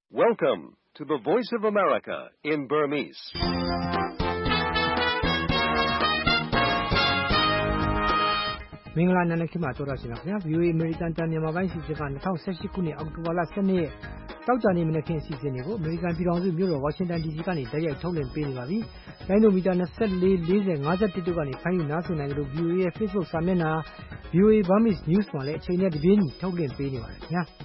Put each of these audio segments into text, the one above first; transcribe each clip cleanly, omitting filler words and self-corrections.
Welcome to the Voice of America in Burmese. ။မင်္ဂလာနံနက်ခင်းမှာတော်ရရှိပါခင်ဗျာ VOA American တန်မြန်မာပိုင်းစီစဉ်က2018ခုနှစ်အောက်တိုဘာလ12ရက်တောက်ကြနေမနက်ခင်းအစီအစဉ်တွေကို American ပြည်ထောင်စုမြို့တော် Washington DC ကနေတိုက်ရိုက်ထုတ်လွှင့်ပေးနေပါပြီ။လိုင်းဒိုမီတာ24 40 51တို့ကနေဖမ်းယူနားဆင်နိုင်ကြလို့ VOA ရဲ့ Facebook စာမျက်နှာ VOA Burmese News မှာလည်းအချိန်နဲ့တပြေးညီထုတ်လွှင့်ပေးနေပါတယ်ခင်ဗျာ။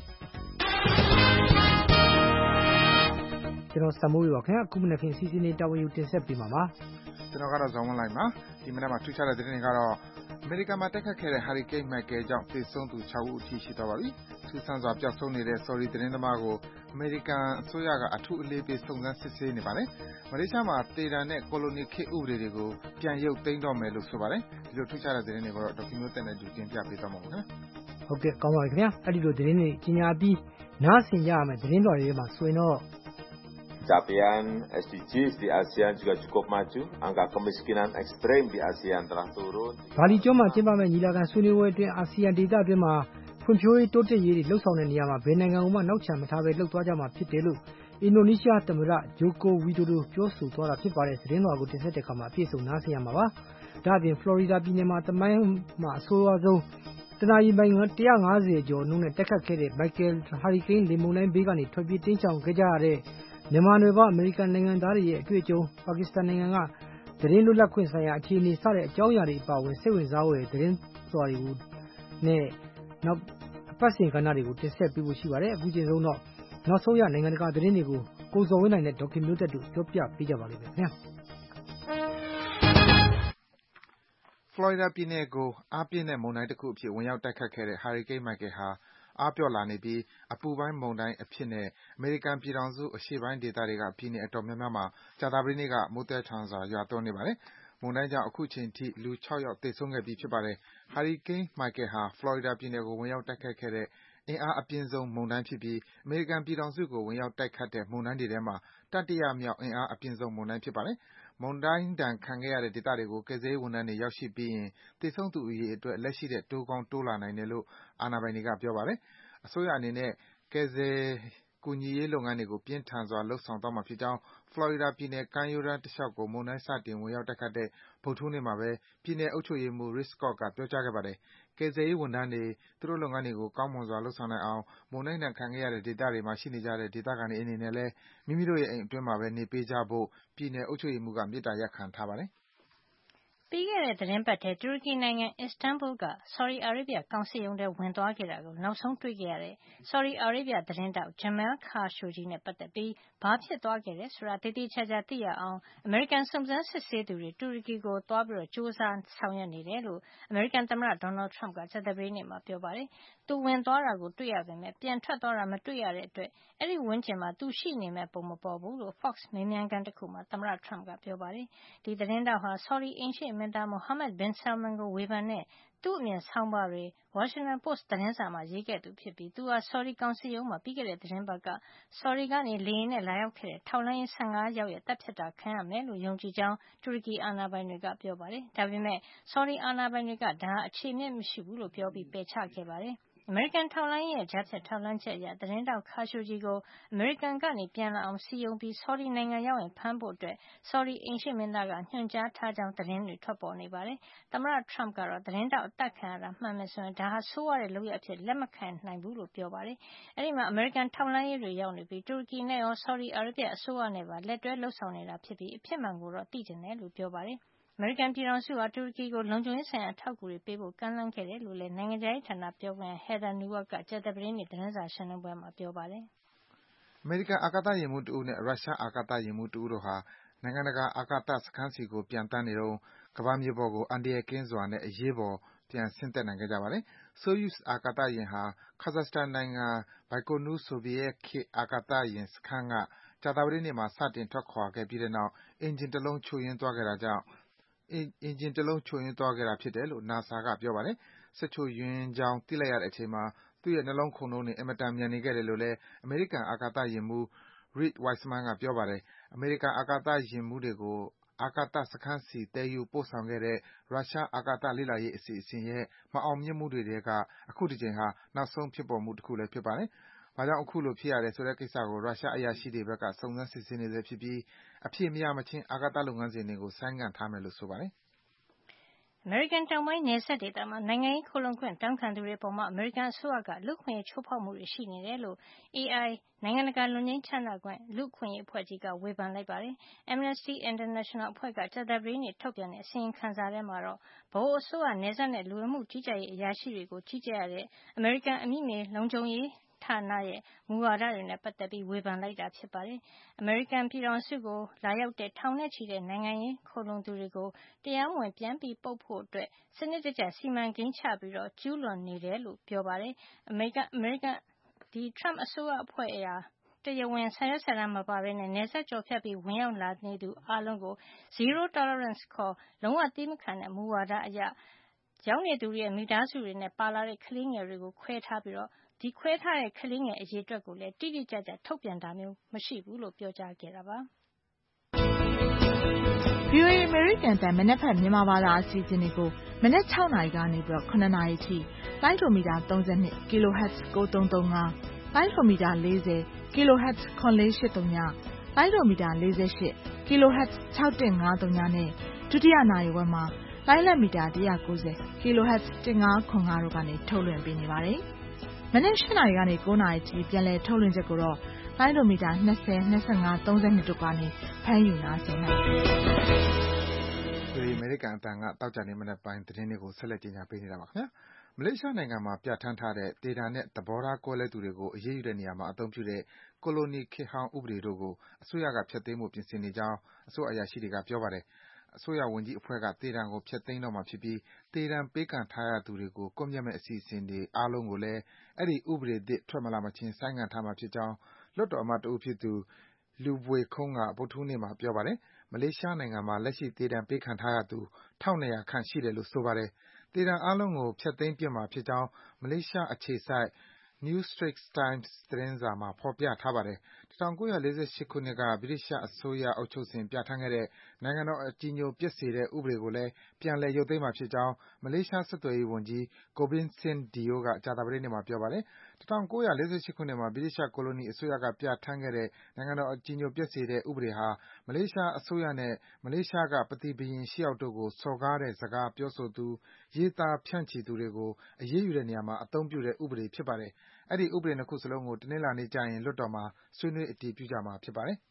ကျွန်တော်စမိုးရပါခင်ဗျာအခုမနက်ခင်းအစီအစဉ်လေးတာဝန်ယူတင်ဆက်ပေးမှာပါ။ကျွန်တော်ကတော့ဇော်ဝင်းလိုက်ပါဒီမနက်မှာထူးခြားတဲ့သတင်းတွေကတော့အမေရိကန်မှာတက်ခတ်ခဲ့တဲ့ Hurricane Michael ကြောင့်သေဆုံးသူ6ဦးအထိရှိသွားပါပြီ။ထူးဆန်းစွာပျောက်ဆုံးနေတဲ့ Sorry သတင်းသမားကိုအမေရိကန်အစိုးရကအထူးအလေးပေးစုံစမ်းစစ်ဆေးနေပါတယ်။မလေးရှားမှာတေတံနဲ့ကိုလိုနီခေတ်ဥပဒေတွေကိုပြန်ရုပ်သိမ်းတော့မယ်လို့ဆိုပါတယ်။ဒီလိုထူးခြားတဲ့သတင်းတွေကိုတော့ဒေါက်တာမျိုးသက်နဲ့တူတင်ပြပေးသွားမှာပါခင်ဗျာ။ဟုတ်ကဲ့ကောင်းပါပြီခင်ဗျာ။အဲ့ဒီလိုသတင်းတွေကြီးညာပြီးနားဆင်ကြရမယ်သတင်းတော်တွေမှာဆိုရင်တော့ Capaian SDGs di ASEAN juga cukup maju. Angka kemiskinan ekstrem di ASEAN telah turun. ဘာလီကျွန်းမှာကျင်းပမယ့်ညီလာခံဆွေးနွေးပွဲအတွင်းအာဆီယံဒေသအတွင်းမှာဖွံ့ဖြိုးရေးတိုးတက်ရေးတွေလှုပ်ဆောင်တဲ့နေရာမှာဘယ်နိုင်ငံမှနောက်ချန်မထားဘဲလှုပ်သွားကြမှာဖြစ်တယ်လို့အင်ဒိုနီးရှားသမ္မတဂျိုကိုဝီဒိုဒိုပြောဆိုသွားတာဖြစ်ပါတယ်သတင်းတော်ကိုတင်ဆက်တဲ့အခါမှာအပြည့်စုံနားဆင်ရမှာပါ။ဒါ့အပြင်ဖလော်ရီဒါပြည်နယ်မှာတမိုင်းမှာအဆိုးအဆုံးတနအီမိုင်150ကျော်နှုန်းနဲ့တက်ခတ်ခဲ့တဲ့ Michael Hurricane လေမုန်တိုင်းဘေးကနေထွက်ပြေးတင်းချောင်ခဲ့ကြရတဲ့မြန်မာနယ်ပေါအမေရိကန်နိုင်ငံသားတွေရဲ့အတွေ့အကြုံပါကစ္စတန်နိုင်ငံကသတင်းလွတ်လပ်ခွင့်ဆိုင်ရာအခြေအနေစတဲ့အကြောင်းအရာတွေအပါအဝင်စိတ်ဝင်စားဖွယ်သတင်းစွာတွေကိုနဲ့နောက်အပတ်စဉ်ကဏ္ဍတွေကိုတင်ဆက်ပေးဖို့ရှိပါတယ်အခုချိန်ဆုံးတော့နောက်ဆုံးရနိုင်ငံတကာသတင်းတွေကိုကိုစော်ဝင်းနိုင်နဲ့ဒေါက်တာမျိုးသက်တို့ပြောပြပေးကြပါလိမ့်မယ်ခင်ဗျာဖလော်ရီဒါပြည်နယ်ကိုအားပြင်းတဲ့မုန်တိုင်းတစ်ခုအဖြစ်ဝင်ရောက်တိုက်ခတ်ခဲ့တဲ့ Hurricane Michael ဟာအားပျော့လာနေပြီးအပူပိုင်းမုန်တိုင်းအဖြစ်နဲ့အမေရိကန်ပြည်ထောင်စုအရှေ့ပိုင်းဒေသတွေကပြည်နယ်အတော်များများမှာကြာသပတေးနေ့ကမိုးသည်းထန်စွာရွာသွန်းနေပါတယ်။မုန်တိုင်းကြောင့်အခုချိန်ထိလူ6ယောက်သေဆုံးခဲ့ပြီးဖြစ်ပါတယ်။ Hurricane Michael ဟာဖလော်ရီဒါပြည်နယ်ကိုဝင်ရောက်တိုက်ခတ်ခဲ့တဲ့အင်အားအပြင်းဆုံးမုန်တိုင်းဖြစ်ပြီးအမေရိကန်ပြည်ထောင်စုကိုဝင်ရောက်တိုက်ခတ်တဲ့မုန်တိုင်းတွေထဲမှာတတိယမြောက်အင်အားအပြင်းဆုံးမုန်တိုင်းဖြစ်ပါတယ်။မုန်တိုင်းဒဏ်ခံခဲ့ရတဲ့ဒေသတွေကိုကယ်ဆယ်ရေးဝန်ထမ်းတွေရောက်ရှိပြီးရင်သေဆုံးသူအရေအတွက်လက်ရှိထက်တိုးကောင်းတိုးလာနိုင်တယ်လို့အာဏာပိုင်တွေကပြောပါတယ်။အစိုးရအနေနဲ့ကယ်ဆယ်ကူညီရေးလုပ်ငန်းတွေကိုပြင်းထန်စွာလုပ်ဆောင်သွားမှာဖြစ်ကြောင်းဖလော်ရီဒါပြည်နယ်ကမ်းရိုးတန်းတလျှောက်ကိုမုန်တိုင်းစတင်ဝင်ရောက်တိုက်ခတ်တဲ့ဗုဒ္ဓဟူးနေ့မှာပဲပြည်နယ်အုပ်ချုပ်ရေးမှူး Rick Scott ကပြောကြားခဲ့ပါတယ်။ကယ်ဆယ်ရေးဝန်ထမ်းတွေသူတို့လုပ်ငန်းတွေကိုကောင်းမွန်စွာလုပ်ဆောင်နိုင်အောင်မုန်တိုင်းဒဏ်ခံခဲ့ရတဲ့ဒေသတွေမှာရှိနေကြတဲ့ဒေသခံတွေအနေနဲ့လည်းမိမိတို့ရဲ့အိမ်အတွင်းမှာပဲနေပေးကြဖို့ပြည်နယ်အုပ်ချုပ်ရေးမှူးကမေတ္တာရပ်ခံထားပါတယ်။ပြီးခဲ့တဲ့သတင်းပတ်ထဲတူရကီနိုင်ငံအစ္စတန်ဘူလ်ကဆော်ဒီအာရေဗျကောင်စစ်ရုံးထဲဝင်သွားခဲ့တာကိုနောက်ဆုံးတွေ့ခဲ့ရတဲ့ဆော်ဒီအာရေဗျသတင်းတောက် Jamal Khashoggi နဲ့ပတ်သက်ပြီးဘာဖြစ်သွားခဲ့တယ်ဆိုတာသေသေချာချာသိရအောင်အမေရိကန်စုံစမ်းစစ်ဆေးသူတွေတူရကီကိုသွားပြီးစူးစမ်းဆောင်ရွက်နေတယ်လို့အမေရိကန်သမ္မတ Donald Trump ကကြာသပတေးနေ့မှာပြောပါတယ်။သူဝင်သွားတာကိုတွေ့ရပေမဲ့ပြန်ထွက်သွားတာမတွေ့ရတဲ့အတွက်အဲဒီဝန်းကျင်မှာသူရှိနေမဲ့ပုံမပေါ်ဘူးလို့ Fox မေးမြန်းခန်းတစ်ခုမှာသမ္မတ Trump ကပြောပါတယ်။ဒီသတင်းတောက်ဟာဆော်ဒီအိမ်ရှေ့မင်းသား Mohammed bin Salman ကိုဝေဖန်တဲ့သူ့အမြင်ဆောင်းပါးတွေ Washington Post သတင်းစာမှာရေးခဲ့သူဖြစ်ပြီးသူဟာဆော်ဒီကောင်စစ်ရုံးမှာပြီးခဲ့တဲ့သတင်းပတ်ကဆော်ဒီကနေလေယာဉ်နဲ့လာရောက်ခဲ့တဲ့ထောက်လှမ်းရေး15ယောက်ရဲ့တပ်ဖြတ်တာခံရမယ်လို့ယုံကြည်ကြောင်းတူရကီအာဏာပိုင်တွေကပြောပါတယ်။ဒါပေမဲ့ဆော်ဒီအာဏာပိုင်တွေကဒါဟာအခြေအမြစ်မရှိဘူးလို့ပြောပြီးပယ်ချခဲ့ပါတယ်။အမေရိကန်ထောက်လှမ်းရေးရဲ့ကြားဖြတ်ထောက်လှမ်းချက်အရသတင်းတောက် Khashoggi ကိုအမေရိကန်ကနေပြန်လာအောင်စည်းရုံးပြီးဆော်ဒီနိုင်ငံရောက်ရင်ဖမ်းဖို့ဆော်ဒီအိမ်ရှေ့မင်းသားကညွှန်ကြားထားကြောင်းသတင်းတွေထွက်ပေါ်နေပါတယ်။သမ္မတ Trump ကတော့သတင်းတောက်အသတ်ခံရတာမှန်မယ်ဆိုရင်ဒါဟာဆိုးဝါးတဲ့လုပ်ရပ်အဖြစ်လက်မခံနိုင်ဘူးလို့ပြောပါတယ်။အဲဒီမှာအမေရိကန်ထောက်လှမ်းရေးတွေရောက်နေပြီးတူရကီနဲ့ရောဆော်ဒီအာရေဗျအစိုးရနဲ့ပါလက်တွဲလုပ်ဆောင်နေတာဖြစ်ပြီးအဖြစ်မှန်ကိုတော့သိချင်တယ်လို့ပြောပါတယ်။အမေရိကန်ပြည်ထောင်စုဟာတူရကီကိုလုံခြုံရေးဆိုင်ရာအထောက်အကူတွေပေးဖို့ကမ်းလှမ်းခဲ့တယ်လို့လည်းနိုင်ငံခြားရေးဌာနပြောခွင့်ရ Heather Nauert ကကြာသပတေးနေ့သတင်းစာရှင်းလင်းပွဲမှာပြောပါတယ်။အမေရိကန်အာကာသယာဉ်မှူးတဦးနဲ့ရုရှားအာကာသယာဉ်မှူးတဦးတို့ဟာနိုင်ငံတကာအာကာသစခန်းဆီကိုပျံသန်းနေတုန်းကမ္ဘာမြေပေါ်ကိုအန္တရာယ်ကင်းစွာနဲ့အရေးပေါ်ပြန်ဆင်းသက်နိုင်ခဲ့ကြပါတယ်။ Soyuz အာကာသယာဉ်ဟာ Kazakhstan နိုင်ငံ Baikonur ဆိုဗီယက်ခေတ်အာကာသယာဉ်စခန်းကကြာသပတေးနေ့မှာစတင်ထွက်ခွာခဲ့ပြီးတဲ့နောက်အင်ဂျင်တလုံးချို့ယွင်းသွားခဲ့တာဖြစ်တယ်လို့ NASA ကပြောပါတယ်။စက်ချို့ယွင်းကြောင်းသိလိုက်ရတဲ့အချိန်မှာသူ့ရဲ့နှလုံးခုန်နှုန်းတွေအင်မတန်မြန်နေခဲ့တယ်လို့လည်းအမေရိကန်အာကာသယာဉ်မှူး Reid Wiseman ကပြောပါတယ်။အမေရိကန်အာကာသယာဉ်မှူးတွေကိုအာကာသစခန်းဆီသယ်ယူပို့ဆောင်ခဲ့တဲ့ရုရှားအာကာသလေ့လာရေးအစီအစဉ်ရဲ့မအောင်မြင်မှုတွေထဲကအခုတကြိမ်ဟာနောက်ဆုံးဖြစ်ပေါ်မှုတခုလည်းဖြစ်ပါတယ်။။ဘာကြောင့်အခုလိုဖြစ်ရတယ်ဆိုတဲ့ကိစ္စကို ရုရှားအရာရှိတွေဘက်ကစုံစမ်းစစ်ဆေးနေဆဲဖြစ်ပြီးအဖြေမရမချင်းအာကာသလုပ်ငန်းစဉ်တွေကိုဆိုင်းငံ့ထားမယ်လို့ဆိုပါတယ်။အမေရိကန်တောင်ပိုင်းနယ်စပ်ဒေသမှာနိုင်ငံရေးခိုလှုံခွင့်တောင်းခံသူတွေအပေါ်အမေရိကန်အစိုးရကလူ့အခွင့်ရေးချိုးဖောက်မှုတွေရှိနေတယ်လို့ AI နိုင်ငံတကာလွတ်ငြိမ်းချမ်းသာခွင့်လူ့အခွင့်ရေးအဖွဲ့ကြီးကဝေဖန်လိုက်ပါတယ်။ Amnesty International အဖွဲ့ကကြာသပတေးနေ့ထုတ်ပြန်တဲ့အစီရင်ခံစာထဲမှာတော့ဗဟိုအစိုးရနယ်စပ်နဲ့လူဝင်မှုကြီးကြပ်ရေးအရာရှိတွေကိုကြီးကြပ်ရတဲ့အမေရိကန်အမိမြေလုံခြုံရေးဌာနရဲ့မူဝါဒတွေနဲ့ပတ်သက်ပြီးဝေဖန်လိုက်တာဖြစ်ပါတယ်။ အမေရိကန်ပြည်ထောင်စုကိုလာရောက်တဲ့ထောင်နဲ့ချီတဲ့နိုင်ငံရေးခိုလှုံသူတွေကိုတရားမဝင်ပြန်ပို့ဖို့စနစ်တကျစီမံကိန်းချပြီးကျူးလွန်နေတယ်လို့ပြောပါတယ်။ အမေရိကန်Trump အစိုးရအဖွဲ့ဟာတရားဝင်စာရွက်စာတမ်းမပါဘဲနယ်စပ်ကျော်ဖြတ်ပြီးဝင်ရောက်လာနေသူအားလုံးကို Zero Tolerance ခေါ်လုံးဝသည်းမခံတဲ့မူဝါဒအရရောက်နေသူတွေရဲ့မိသားစုတွေနဲ့ပါလာတဲ့ကလေးငယ်တွေကိုခွဲထားပြီးဒီခွဲထားတဲ့ကလေးငယ်အရေအတွက်ကိုလည်းတိတိကျကျထုတ်ပြန်တာမျိုးမရှိဘူးလို့ပြောကြားခဲ့တာပါ။ VOA အမေရိကန်တန်မနက်ဖြန်မြန်မာဘာသာအစီအစဉ်တွေကိုမနက်6နာရီကနေ9နာရီထိလိုင်းဒိုမီတာ32 kHz 9335လိုင်းဒိုမီတာ40 kHz 9483လိုင်းဒိုမီတာ48 kHz 6153နဲ့ဒုတိယနာရီဝက်မှာလိုင်းလက်မီတာ190 kHz 1505တို့ကနေထုတ်လွှင့်ပေးနေပါတယ်။မနက်8နာရီကနေ9နာရီထိပြန်လည်ထုတ်လွှင့်ချက်ကိုတော့လိုင်းဒိုမီတာ20 25 32တို့ကနေဖမ်းယူနားဆင်နိုင်ပါတယ်။ဒီအမေရိကန်အတန်ကတောက်ကြနေမနက်ပိုင်းသတင်းတွေကိုဆက်လက်တင်ပြပေးနေတာပါခင်ဗျာ။မလေးရှားနိုင်ငံမှာပြဋ္ဌာန်းထားတဲ့ဒေတာနဲ့သဘောထားကွဲလွဲသူတွေကိုအရေးယူတဲ့နေရာမှာအသုံးပြုတဲ့ကိုလိုနီခေတ်ဟောင်းဥပဒေတို့ကိုအစိုးရကဖျက်သိမ်းဖို့ပြင်ဆင်နေကြောင်းအစိုးရအရာရှိတွေကပြောပါတယ်။အစိုးရဝန်ကြီးအဖွဲ့ကသေဒဏ်ကိုဖျက်သိမ်းတော့မှာဖြစ်ပြီးသေဒဏ်ပေးခံထားရသူတွေကိုကွပ်မျက်မယ့်အစီအစဉ်တွေအားလုံးကိုလည်းအဲဒီဥပဒေသစ်ထွက်မလာမချင်းဆိုင်းငံ့ထားမှာဖြစ်ကြောင်းလွှတ်တော်အမတ်တဦးဖြစ်သူ Liew Boon Khong ကဗုဒ္ဓဟူးနေ့မှာပြောပါတယ်။မလေးရှားနိုင်ငံမှာလက်ရှိသေဒဏ်ပေးခံထားရသူ1200ခန့်ရှိတယ်လို့ဆိုပါတယ်။သေဒဏ်အားလုံးကိုဖျက်သိမ်းပစ်မှာဖြစ်ကြောင်းမလေးရှားအခြေစိုက် New Straits Times သတင်းစာမှာဖော်ပြထားပါတယ်။1948ခုနှစ်ကဗြိတိသျှအစိုးရအုပ်ချုပ်စဉ်ပြဋ္ဌာန်းခဲ့တဲ့နိုင်ငံတော်အကြည်ညိုပျက်စေတဲ့ဥပဒေကိုလည်းပြန်လည်ရုပ်သိမ်းမှာဖြစ်ကြောင်းမလေးရှားဆက်သွယ်ရေးဝန်ကြီး Gobind Singh Deo ကကြာသပတေးနေ့မှာပြောပါတယ်။1948ခုနှစ်မှာဗြိတိသျှကိုလိုနီအစိုးရကပြဋ္ဌာန်းခဲ့တဲ့နိုင်ငံတော်အကြည်ညိုပျက်စေတဲ့ဥပဒေဟာမလေးရှားအစိုးရနဲ့မလေးရှားကပသိဘုရင်8ယောက်တို့ကိုစော်ကားတဲ့စကားပြောဆိုသူ၊ရေးသားဖြန့်ချီသူတွေကိုအရေးယူတဲ့နေရာမှာအသုံးပြုတဲ့ဥပဒေဖြစ်ပါတယ်။အဲဒီဥပဒေနှစ်ခုစလုံးကိုတနင်္လာနေ့ကျရင်လွှတ်တော်မှာဆွေးနွေးအတည်ပြုကြမှာဖြစ်ပါတယ်။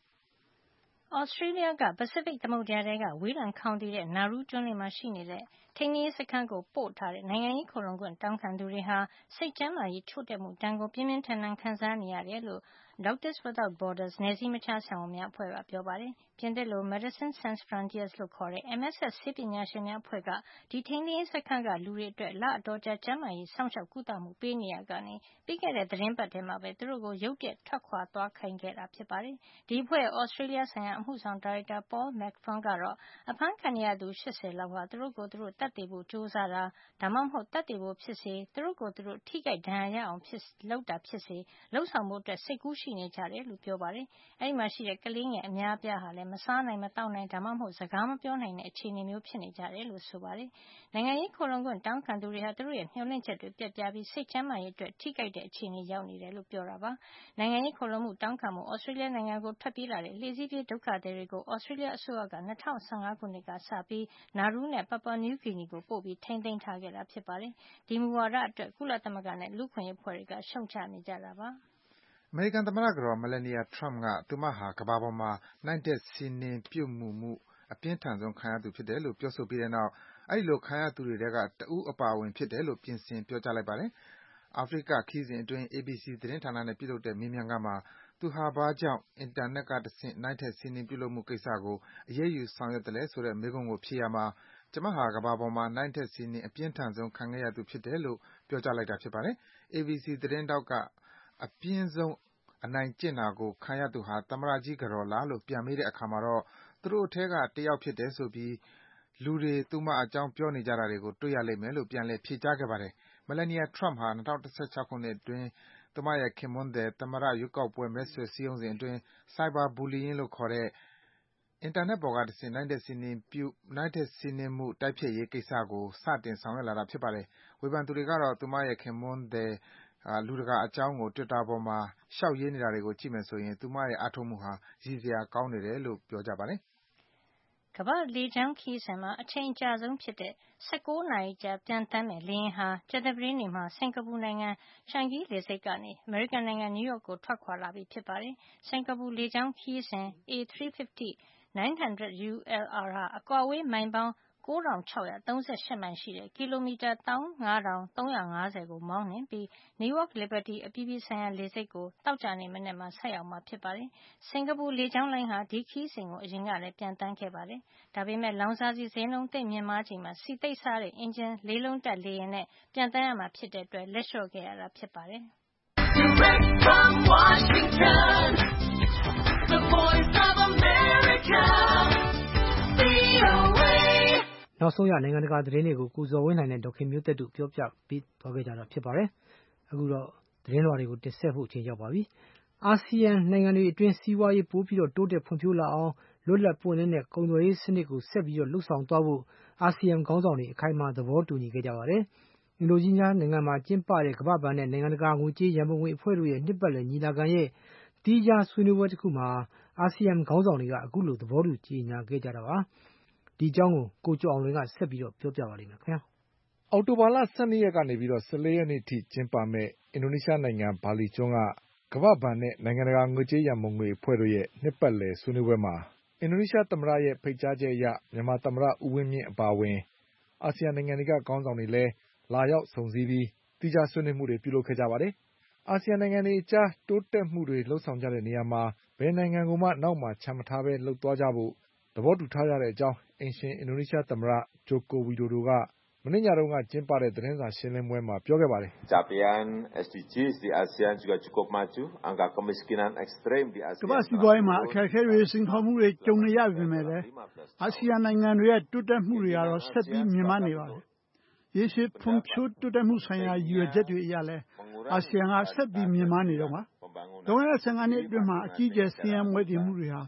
Australia က ပစိဖိတ်သမုဒ္ဒရာထဲကဝေးလံခေါင်သီတဲ့ Nauru ကျွန်းမှာရှိနေတဲ့ထိန်းသိမ်းရေးစခန်းကိုပို့ထားတဲ့နိုင်ငံရေးခိုလှုံခွင့်တောင်းခံသူတွေဟာစိတ်ကျန်းမာရေးချို့တဲ့မှုဒဏ်ကိုပြင်းပြင်းထန်ထန်ခံစားနေရတယ်လို့ Doctors Without Borders နယ်စည်းမခြားဆရာဝန်များအဖွဲ့ကပြောပါတယ်။ပြင်သစ်လို Médecins Sans Frontières လို့ခေါ်တဲ့ MSF ဆေးပညာရှင်များအဖွဲ့ကဒီထိန်းသိမ်းရေးစခန်းကလူတွေအတွက်လအတော်ကြာကျန်းမာရေးစောင့်ရှောက်ကုသမှုပေးနေရာကနေပြီးခဲ့တဲ့သီတင်းပတ်ထဲမှာပဲသူတို့ကိုရုတ်တရက်ထွက်ခွာသွားခိုင်းခဲ့တာဖြစ်ပါတယ်။ဒီအဖွဲ့ရဲ့ Australia ဆိုင်ရာအမှုဆောင်ဒါရိုက်တာ Paul McPhone ကတော့အဖမ်းခံနေရသူ80လောက်ဟာသူတို့ကိုယ်သူတို့သတ်သေဖို့ကြိုးစားတာဒါမှမဟုတ်သတ်သေဖို့ဖြစ်စေသူတို့ကိုယ်သူတို့ထိခိုက်ဒဏ်ရာရအောင်လုပ်တာဖြစ်စေလုပ်ဆောင်ဖို့စိတ်ကူးရှိနေကြတယ်လို့ပြောပါတယ်။အဲဒီမှာရှိတဲ့ကလေးငယ်အများအပြားဟာလည်းမစားနိုင်မသောက်နိုင်ဒါမှမဟုတ်စကားမပြောနိုင်တဲ့အခြေအနေမျိုးဖြစ်နေကြတယ်လို့ဆိုပါတယ်။နိုင်ငံရေးခိုလှုံခွင့်တောင်းခံသူတွေဟာသူတို့ရဲ့မျှော်လင့်ချက်တွေပျက်ပြားပြီးစိတ်ကျန်းမာရေးအတွက်ထိခိုက်တဲ့အခြေအနေရောက်နေတယ်လို့ပြောတာပါ။နိုင်ငံရေးခိုလှုံမှုတောင်းခံမှု Australia နိုင်ငံကိုထွက်ပြေးလာတဲ့လှေစီးပြေးဒုက္ခသည်တွေကို Australia အစိုးရက2015ခုနှစ်ကစပြီး Nauru နဲ့ Papua New Guinea ကိုပို့ပြီးထိန်းသိမ်းထားခဲ့တာဖြစ်ပါတယ်။ဒီမူဝါဒအတွက်ကုလသမဂ္ဂနဲ့လူ့အခွင့်ရေးအဖွဲ့တွေကရှုတ်ချနေကြတာပါ။အမေရိကန်သမ္မတကတော် Melania Trump ကသူမဟာကမ္ဘာပေါ်မှာနှိုင်းထက်စီးနင်းပြုမူမှုအပြင်းထန်ဆုံးခံရသူဖြစ်တယ်လို့ပြောဆိုပြီးတဲ့နောက်အဲဒီလိုခံရသူတွေထဲကတဦးအပါအဝင်ဖြစ်တယ်လို့ပြင်ဆင်ပြောကြားလိုက်ပါတယ်။အာဖရိကခရီးစဉ်အတွင်း ABC သတင်းဌာနနဲ့ပြုလုပ်တဲ့မေးမြန်းခန်းမှာသူဟာဘာကြောင့်အင်တာနက်ကတဆင့်နှိုင်းထက်စီးနင်းပြုလုပ်မှုကိစ္စကိုအရေးယူဆောင်ရွက်သလဲဆိုတဲ့မေးခွန်းကိုဖြေရာမှာကျမဟာကမ္ဘာပေါ်မှာနှိုင်းထက်စီးနင်းအပြင်းထန်ဆုံးခံခဲ့ရသူဖြစ်တယ်လို့ပြောကြားလိုက်တာဖြစ်ပါတယ်။ ABC သတင်းထောက်ကအပြင်းဆုံးအနိုင်ကျင့်တာကိုခံရသူဟာသမ္မတကြီးကတော်လားလို့ပြန်မေးတဲ့အခါမှာတော့သူတို့အထဲကတယောက်ဖြစ်တယ်ဆိုပြီးလူတွေသူမအကြောင်းပြောနေကြတာတွေကိုတွေ့ရလိမ့်မယ်လို့ပြန်လည်ဖြေကြားခဲ့ပါတယ်။ Melania Trump ဟာ2016ခုနှစ်အတွင်းသူမရဲ့ခင်ပွန်းသည်သမ္မတရွေးကောက်ပွဲမဲဆွယ်စည်းရုံးစဉ်အတွင်း Cyber bullying လို့ခေါ်တဲ့အင်တာနက်ပေါ်ကတဆင့်နှိုင်းထက်စီးနင်းမှုတိုက်ဖျက်ရေးကိစ္စကိုစတင်ဆောင်ရွက်လာတာဖြစ်ပါတယ်။ဝေဖန်သူတွေကတော့သူမရဲ့ခင်ပွန်းသည်လူတကာအကြောင်းကို Twitter ပေါ်မှာလျှောက်ရေးနေတာတွေကိုကြည့်မယ်ဆိုရင်သူမရဲ့အားထုတ်မှုဟာရည်စရာကောင်းနေတယ်လို့ပြောကြပါတယ်ကမ္ဘာ့လေကြောင်းခရီးစဉ်မှာအချိန်အကြာဆုံးဖြစ်တဲ့16နာရီကြာပျံသန်းမဲ့လေယာဉ်ဟာကြာသပတေးနေ့မှာစင်ကာပူနိုင်ငံချန်ဂီလေဆိပ်ကနေအမေရိကန်နိုင်ငံနယူးယောက်ကိုထွက်ခွာလာပြီဖြစ်ပါတယ်။စင်ကာပူလေကြောင်းခရီးစဉ် A350-900 ULR ဟာအကွာအဝေးမိုင်ပေါင်း9638 မိုင်ရှိတဲ့ကီလိုမီတာ15350ကိုမောင်းနှင်ပြီး New York Liberty အပြည်ပြည်ဆိုင်ရာလေဆိပ်ကိုသောကြာနေ့မနက်မှာဆိုက်ရောက်မှာဖြစ်ပါတယ်။စင်ကာပူလေကြောင်းလိုင်းဟာဒီခရီးစဉ်ကိုအရင်ကလည်းပျံသန်းခဲ့ပါတယ်။ဒါပေမဲ့လောင်စာဆီဈေးနှုန်းသိပ်မြင့်မားချိန်မှာဆီသိပ်စားတဲ့အင်ဂျင်လေးလုံးတပ်လေယာဉ်နဲ့ပျံသန်းရမှာဖြစ်တဲ့အတွက်လက်လျှော့ခဲ့ရတာဖြစ်ပါတယ်။ Direct from Washington, the Voice of America, VOA နောက်ဆုံးရနိုင်ငံတကာသတင်းတွေကိုကိုဇော်ဝင်းနိုင်နဲ့ဒေါက်ခင်မျိုးသက်တို့ပြောပြပေးသွားခဲ့ကြတာဖြစ်ပါတယ်။အခုတော့သတင်းလွှာတွေကိုတင်ဆက်ဖို့အချိန်ရောက်ပါပြီ။အာဆီယံနိုင်ငံတွေအတွင်းစီးပွားရေးပိုပြီးတိုးတက်ဖွံ့ဖြိုးလာအောင်လွတ်လပ်ပွင့်လင်းတဲ့ကုန်သွယ်ရေးစနစ်ကိုဆက်ပြီးလှုပ်ဆောင်သွားဖို့အာဆီယံခေါင်းဆောင်တွေအခိုင်အမာသဘောတူညီခဲ့ကြပါတယ်။အင်ဒိုနီးရှားနိုင်ငံမှာကျင်းပတဲ့ကမ္ဘာ့ဘဏ်နဲ့နိုင်ငံတကာငွေကြေးရန်ပုံငွေအဖွဲ့တို့ရဲ့နှစ်ပတ်လည်ညီလာခံရဲ့သီးခြားဆွေးနွေးပွဲတစ်ခုမှာအာဆီယံခေါင်းဆောင်တွေကအခုလိုသဘောတူကြေညာခဲ့ကြတာပါ။ဒီအကြောင်းကိုကျော်အောင်လွင်ကဆက်ပြီးပြောပြပါလိမ့်မယ်ခင်ဗျာ။အောက်တိုဘာလ12ရက်ကနေပြီး14ရက်နေ့ထိကျင်းပမယ့်အင်ဒိုနီးရှားနိုင်ငံဘာလီကျွန်းကကမ္ဘာ့ဘဏ်နဲ့နိုင်ငံတကာငွေကြေးရန်ပုံငွေအဖွဲ့တို့ရဲ့နှစ်ပတ်လည်ဆွေးနွေးပွဲမှာအင်ဒိုနီးရှားသမ္မတရဲ့ဖိတ်ကြားချက်အရမြန်မာသမ္မတဦးဝင်းမြင့်အပါအဝင်အာဆီယံနိုင်ငံတွေကခေါင်းဆောင်တွေလည်းလာရောက်ဆုံစည်းပြီးသီးခြားဆွေးနွေးမှုတွေပြုလုပ်ခဲ့ကြပါတယ်။အာဆီယံနိုင်ငံတွေအကြားတိုးတက်မှုတွေလုပ်ဆောင်ကြတဲ့နေရာမှာဘယ်နိုင်ငံကိုမှနောက်မှာချန်မထားဘဲလုပ်သွားကြဖို့သဘောတူထားကြတဲ့အကြောင်းအိမ်ရှင်အင်ဒိုနီးရှားသမ္မတဂျိုကိုဝီဒိုဒိုကမနေ့ညတုန်းကကျင်းပတဲ့သတင်းစာရှင်းလင်းပွဲမှာပြောခဲ့ပါတယ်။ Capaian SDGs di ASEAN juga cukup maju. Angka kemiskinan ekstrem di ASEAN. ကမ္ဘာစီးပွားရေးမှာအခက်အခဲတွေစိန်ခေါ်မှုတွေကြုံနေရပေမဲ့လည်းအာဆီယံနိုင်ငံတွေရဲ့တိုးတက်မှုတွေကတော့ဆက်ပြီးမြင့်မားနေပါတယ်။ရေရှည်ဖွံ့ဖြိုးတိုးတက်မှုဆိုင်ရာရည်ရွယ်ချက်တွေအရလည်းအာဆီယံကဆက်ပြီးမြင့်မားနေတော့မှာ။လွန်ခဲ့တဲ့15နှစ်အတွင်းမှာအကြီးအကျယ်ဆင်းရဲမွဲတေမှုတွေဟာ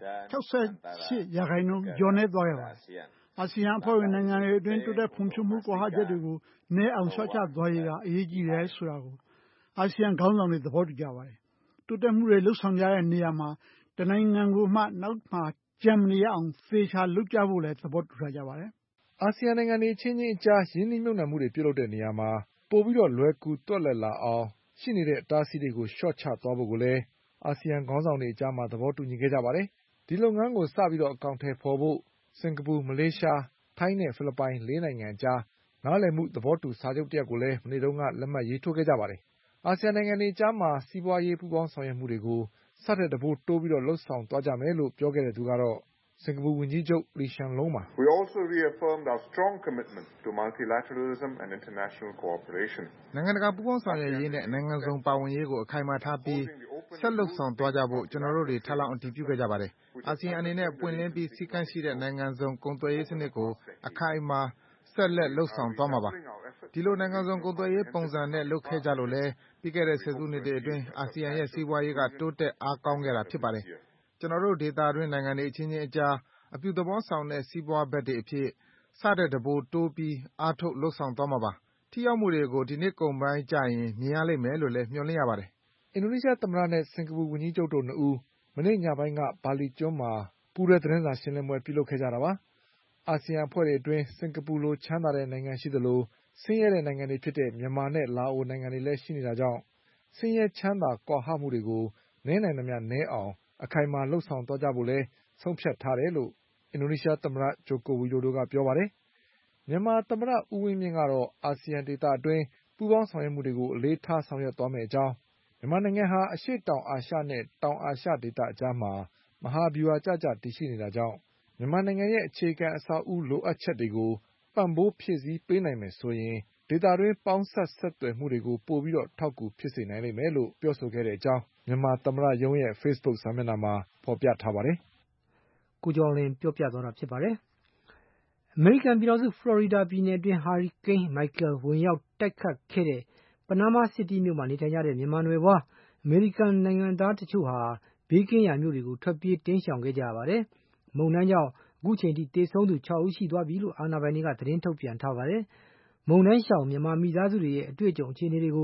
68%လျော့နည်းသွားခဲ့ပါတယ်။အာဆီယံအဖွဲ့ဝင်နိုင်ငံတွေအတွင်းတိုးတက်ဖွံ့ဖြိုးမှုကွာဟချက်တွေကိုနည်းအောင်လျှော့ချသွားရေးကအရေးကြီးတယ်ဆိုတာကိုအာဆီယံခေါင်းဆောင်တွေသဘောတူကြပါတယ်။တိုးတက်မှုတွေလှုပ်ဆောင်ကြတဲ့နေရာမှာတနိုင်ငံကိုမှနောက်မှာကျန်မနေရအောင်သေချာလုပ်ကြဖို့လည်းသဘောတူထားကြပါတယ်။အာဆီယံနိုင်ငံတွေချင်းချင်းအကြားရင်းနှီးမြှုပ်နှံမှုတွေပြုလုပ်တဲ့နေရာမှာပိုပြီးလွယ်ကူသွက်လက်လာအောင်ရှိနေတဲ့အတားအဆီးတွေကိုလျှော့ချသွားဖို့ကိုလည်းအာဆီယံခေါင်းဆောင်တွေအကြားမှာသဘောတူညီခဲ့ကြပါတယ်။ဒီလုပ်ငန်းကိုစပြီးအကောင်အထည်ဖေါ်ဖို့စင်ကာပူမလေးရှားထိုင်းနဲ့ဖိလစ်ပိုင်၄နိုင်ငံအကြားနားလည်မှုသဘောတူစာချုပ်တရပ်ကိုလည်းမနေ့တုန်းကလက်မှတ်ရေးထိုးခဲ့ကြပါတယ်။အာဆီယံနိုင်ငံတွေအကြားမှာစီးပွားရေးပူးပေါင်းဆောင်ရွက်မှုတွေကိုဆထက်တပိုးတိုးပြီးလုပ်ဆောင်သွားကြမယ်လို့ပြောခဲ့တဲ့သူကတော့စင်ကာပူဝန်ကြီးချုပ်လီရှန်လုံးပါ။ We also reaffirmed our strong commitment to multilateralism and international cooperation. နိုင်ငံတကာပူးပေါင်းဆောင်ရွက်ရေးနဲ့နိုင်ငံစုံပါဝင်ရေးကိုအခိုင်အမာထားပြီးဆက်လုပ်ဆောင်သွားကြဖို့ကျွန်တော်တို့တွေထပ်လောင်းအတည်ပြုခဲ့ကြပါတယ်။အာဆီယံအနေနဲ့ပွင့်လင်းပြီးစည်းကမ်းရှိတဲ့နိုင်ငံစုံကုန်သွယ်ရေးစနစ်ကိုအခိုင်အမာဆက်လက်လုပ်ဆောင်သွားမှာပါ။ဒီလိုနိုင်ငံစုံကုန်သွယ်ရေးပုံစံနဲ့လုပ်ခဲ့ကြလို့လည်းပြီးခဲ့တဲ့ဆယ်စုနှစ်တွေအတွင်းအာဆီယံရဲ့စီးပွားရေးကတိုးတက်အားကောင်းခဲ့တာဖြစ်ပါတယ်။ကျွန်တော်တို့ဒေသတွင်းနိုင်ငံတွေအချင်းချင်းအကြားအပြုသဘောဆောင်တဲ့စီးပွားဘက်တွေအဖြစ်ဆထက်တပိုးတိုးပြီးအားထုတ်လုပ်ဆောင်သွားမှာပါ။ထိရောက်မှုတွေကိုဒီနှစ်ကုန်ပိုင်းကျရင်မြင်ရလိမ့်မယ်လို့လည်းမျှော်လင့်ရပါတယ်။အင်ဒိုနီးရှားသမ္မတနဲ့စင်ကာပူဝန်ကြီးချုပ်တို့နှစ်ဦးမနေ့ညပိုင်းကဘာလီကျွန်းမှာပူးတွဲသတင်းစာရှင်းလင်းပွဲပြုလုပ်ခဲ့ကြတာပါ။အာဆီယံအဖွဲ့တွေအတွင်းစင်ကာပူလိုချမ်းသာတဲ့နိုင်ငံရှိသလိုဆင်းရဲတဲ့နိုင်ငံတွေဖြစ်တဲ့မြန်မာနဲ့လာအိုနိုင်ငံတွေလည်းရှိနေတာကြောင့်ဆင်းရဲချမ်းသာကွာဟမှုတွေကိုနည်းနိုင်သမျှနည်းအောင်အခိုင်အမာလုပ်ဆောင်သွားကြဖို့လည်းဆုံးဖြတ်ထားတယ်လို့အင်ဒိုနီးရှားသမ္မတဂျိုကိုဝီဒိုဒိုကပြောပါတယ်။မြန်မာသမ္မတဦးဝင်းမြင့်ကတော့အာဆီယံဒေသအတွင်းပူးပေါင်းဆောင်ရွက်မှုတွေကိုအလေးထားဆောင်ရွက်သွားမယ့်အကြောင်းမြန်မာနိုင်ငံဟာအရှေ့တောင်အာရှနဲ့တောင်အာရှဒေသအကြားမှာမဟာဗျူဟာကျကျတည်ရှိနေတာကြောင့်မြန်မာနိုင်ငံရဲ့အခြေခံအဆောက်အဦလိုအပ်ချက်တွေကိုပံ့ပိုးဖြည့်ဆည်းပေးနိုင်မယ်ဆိုရင်ဒေသတွင်းပေါင်းစပ်ဆက်သွယ်မှုတွေကိုပိုပြီးအထောက်အကူဖြစ်စေနိုင်လိမ့်မယ်လို့ပြောဆိုခဲ့တဲ့အကြောင်းမြန်မာသမ္မတရုံးရဲ့ Facebook စာမျက်နှာမှာဖေါ်ပြထားပါတယ်။ကိုကျော်လင်းပြောပြသွားတာဖြစ်ပါတယ်။အမေရိကန်ပြည်ထောင်စုဖလော်ရီဒါပြည်နယ်အတွင်းဟာရီကိန်းမိုက်ကယ်ဝင်ရောက်တိုက်ခတ်ခဲ့တဲ့ပနားမားစီးတီးမြို့မှာနေထိုင်ကြတဲ့မြန်မာနွယ်ဖွားအမေရိကန်နိုင်ငံသားတချို့ဟာဘေးကင်းရာမြို့တွေကိုထွက်ပြေးတိမ်းရှောင်ခဲ့ကြရပါတယ်။မုန်တိုင်းကြောင့်အခုချိန်ထိသေဆုံးသူ6ဦးရှိသွားပြီလို့အာဏာပိုင်တွေကသတင်းထုတ်ပြန်ထားပါတယ်။မုန်တိုင်းရှောင်မြန်မာမိသားစုတွေရဲ့အတွေ့အကြုံအခြေအနေတွေကိုကို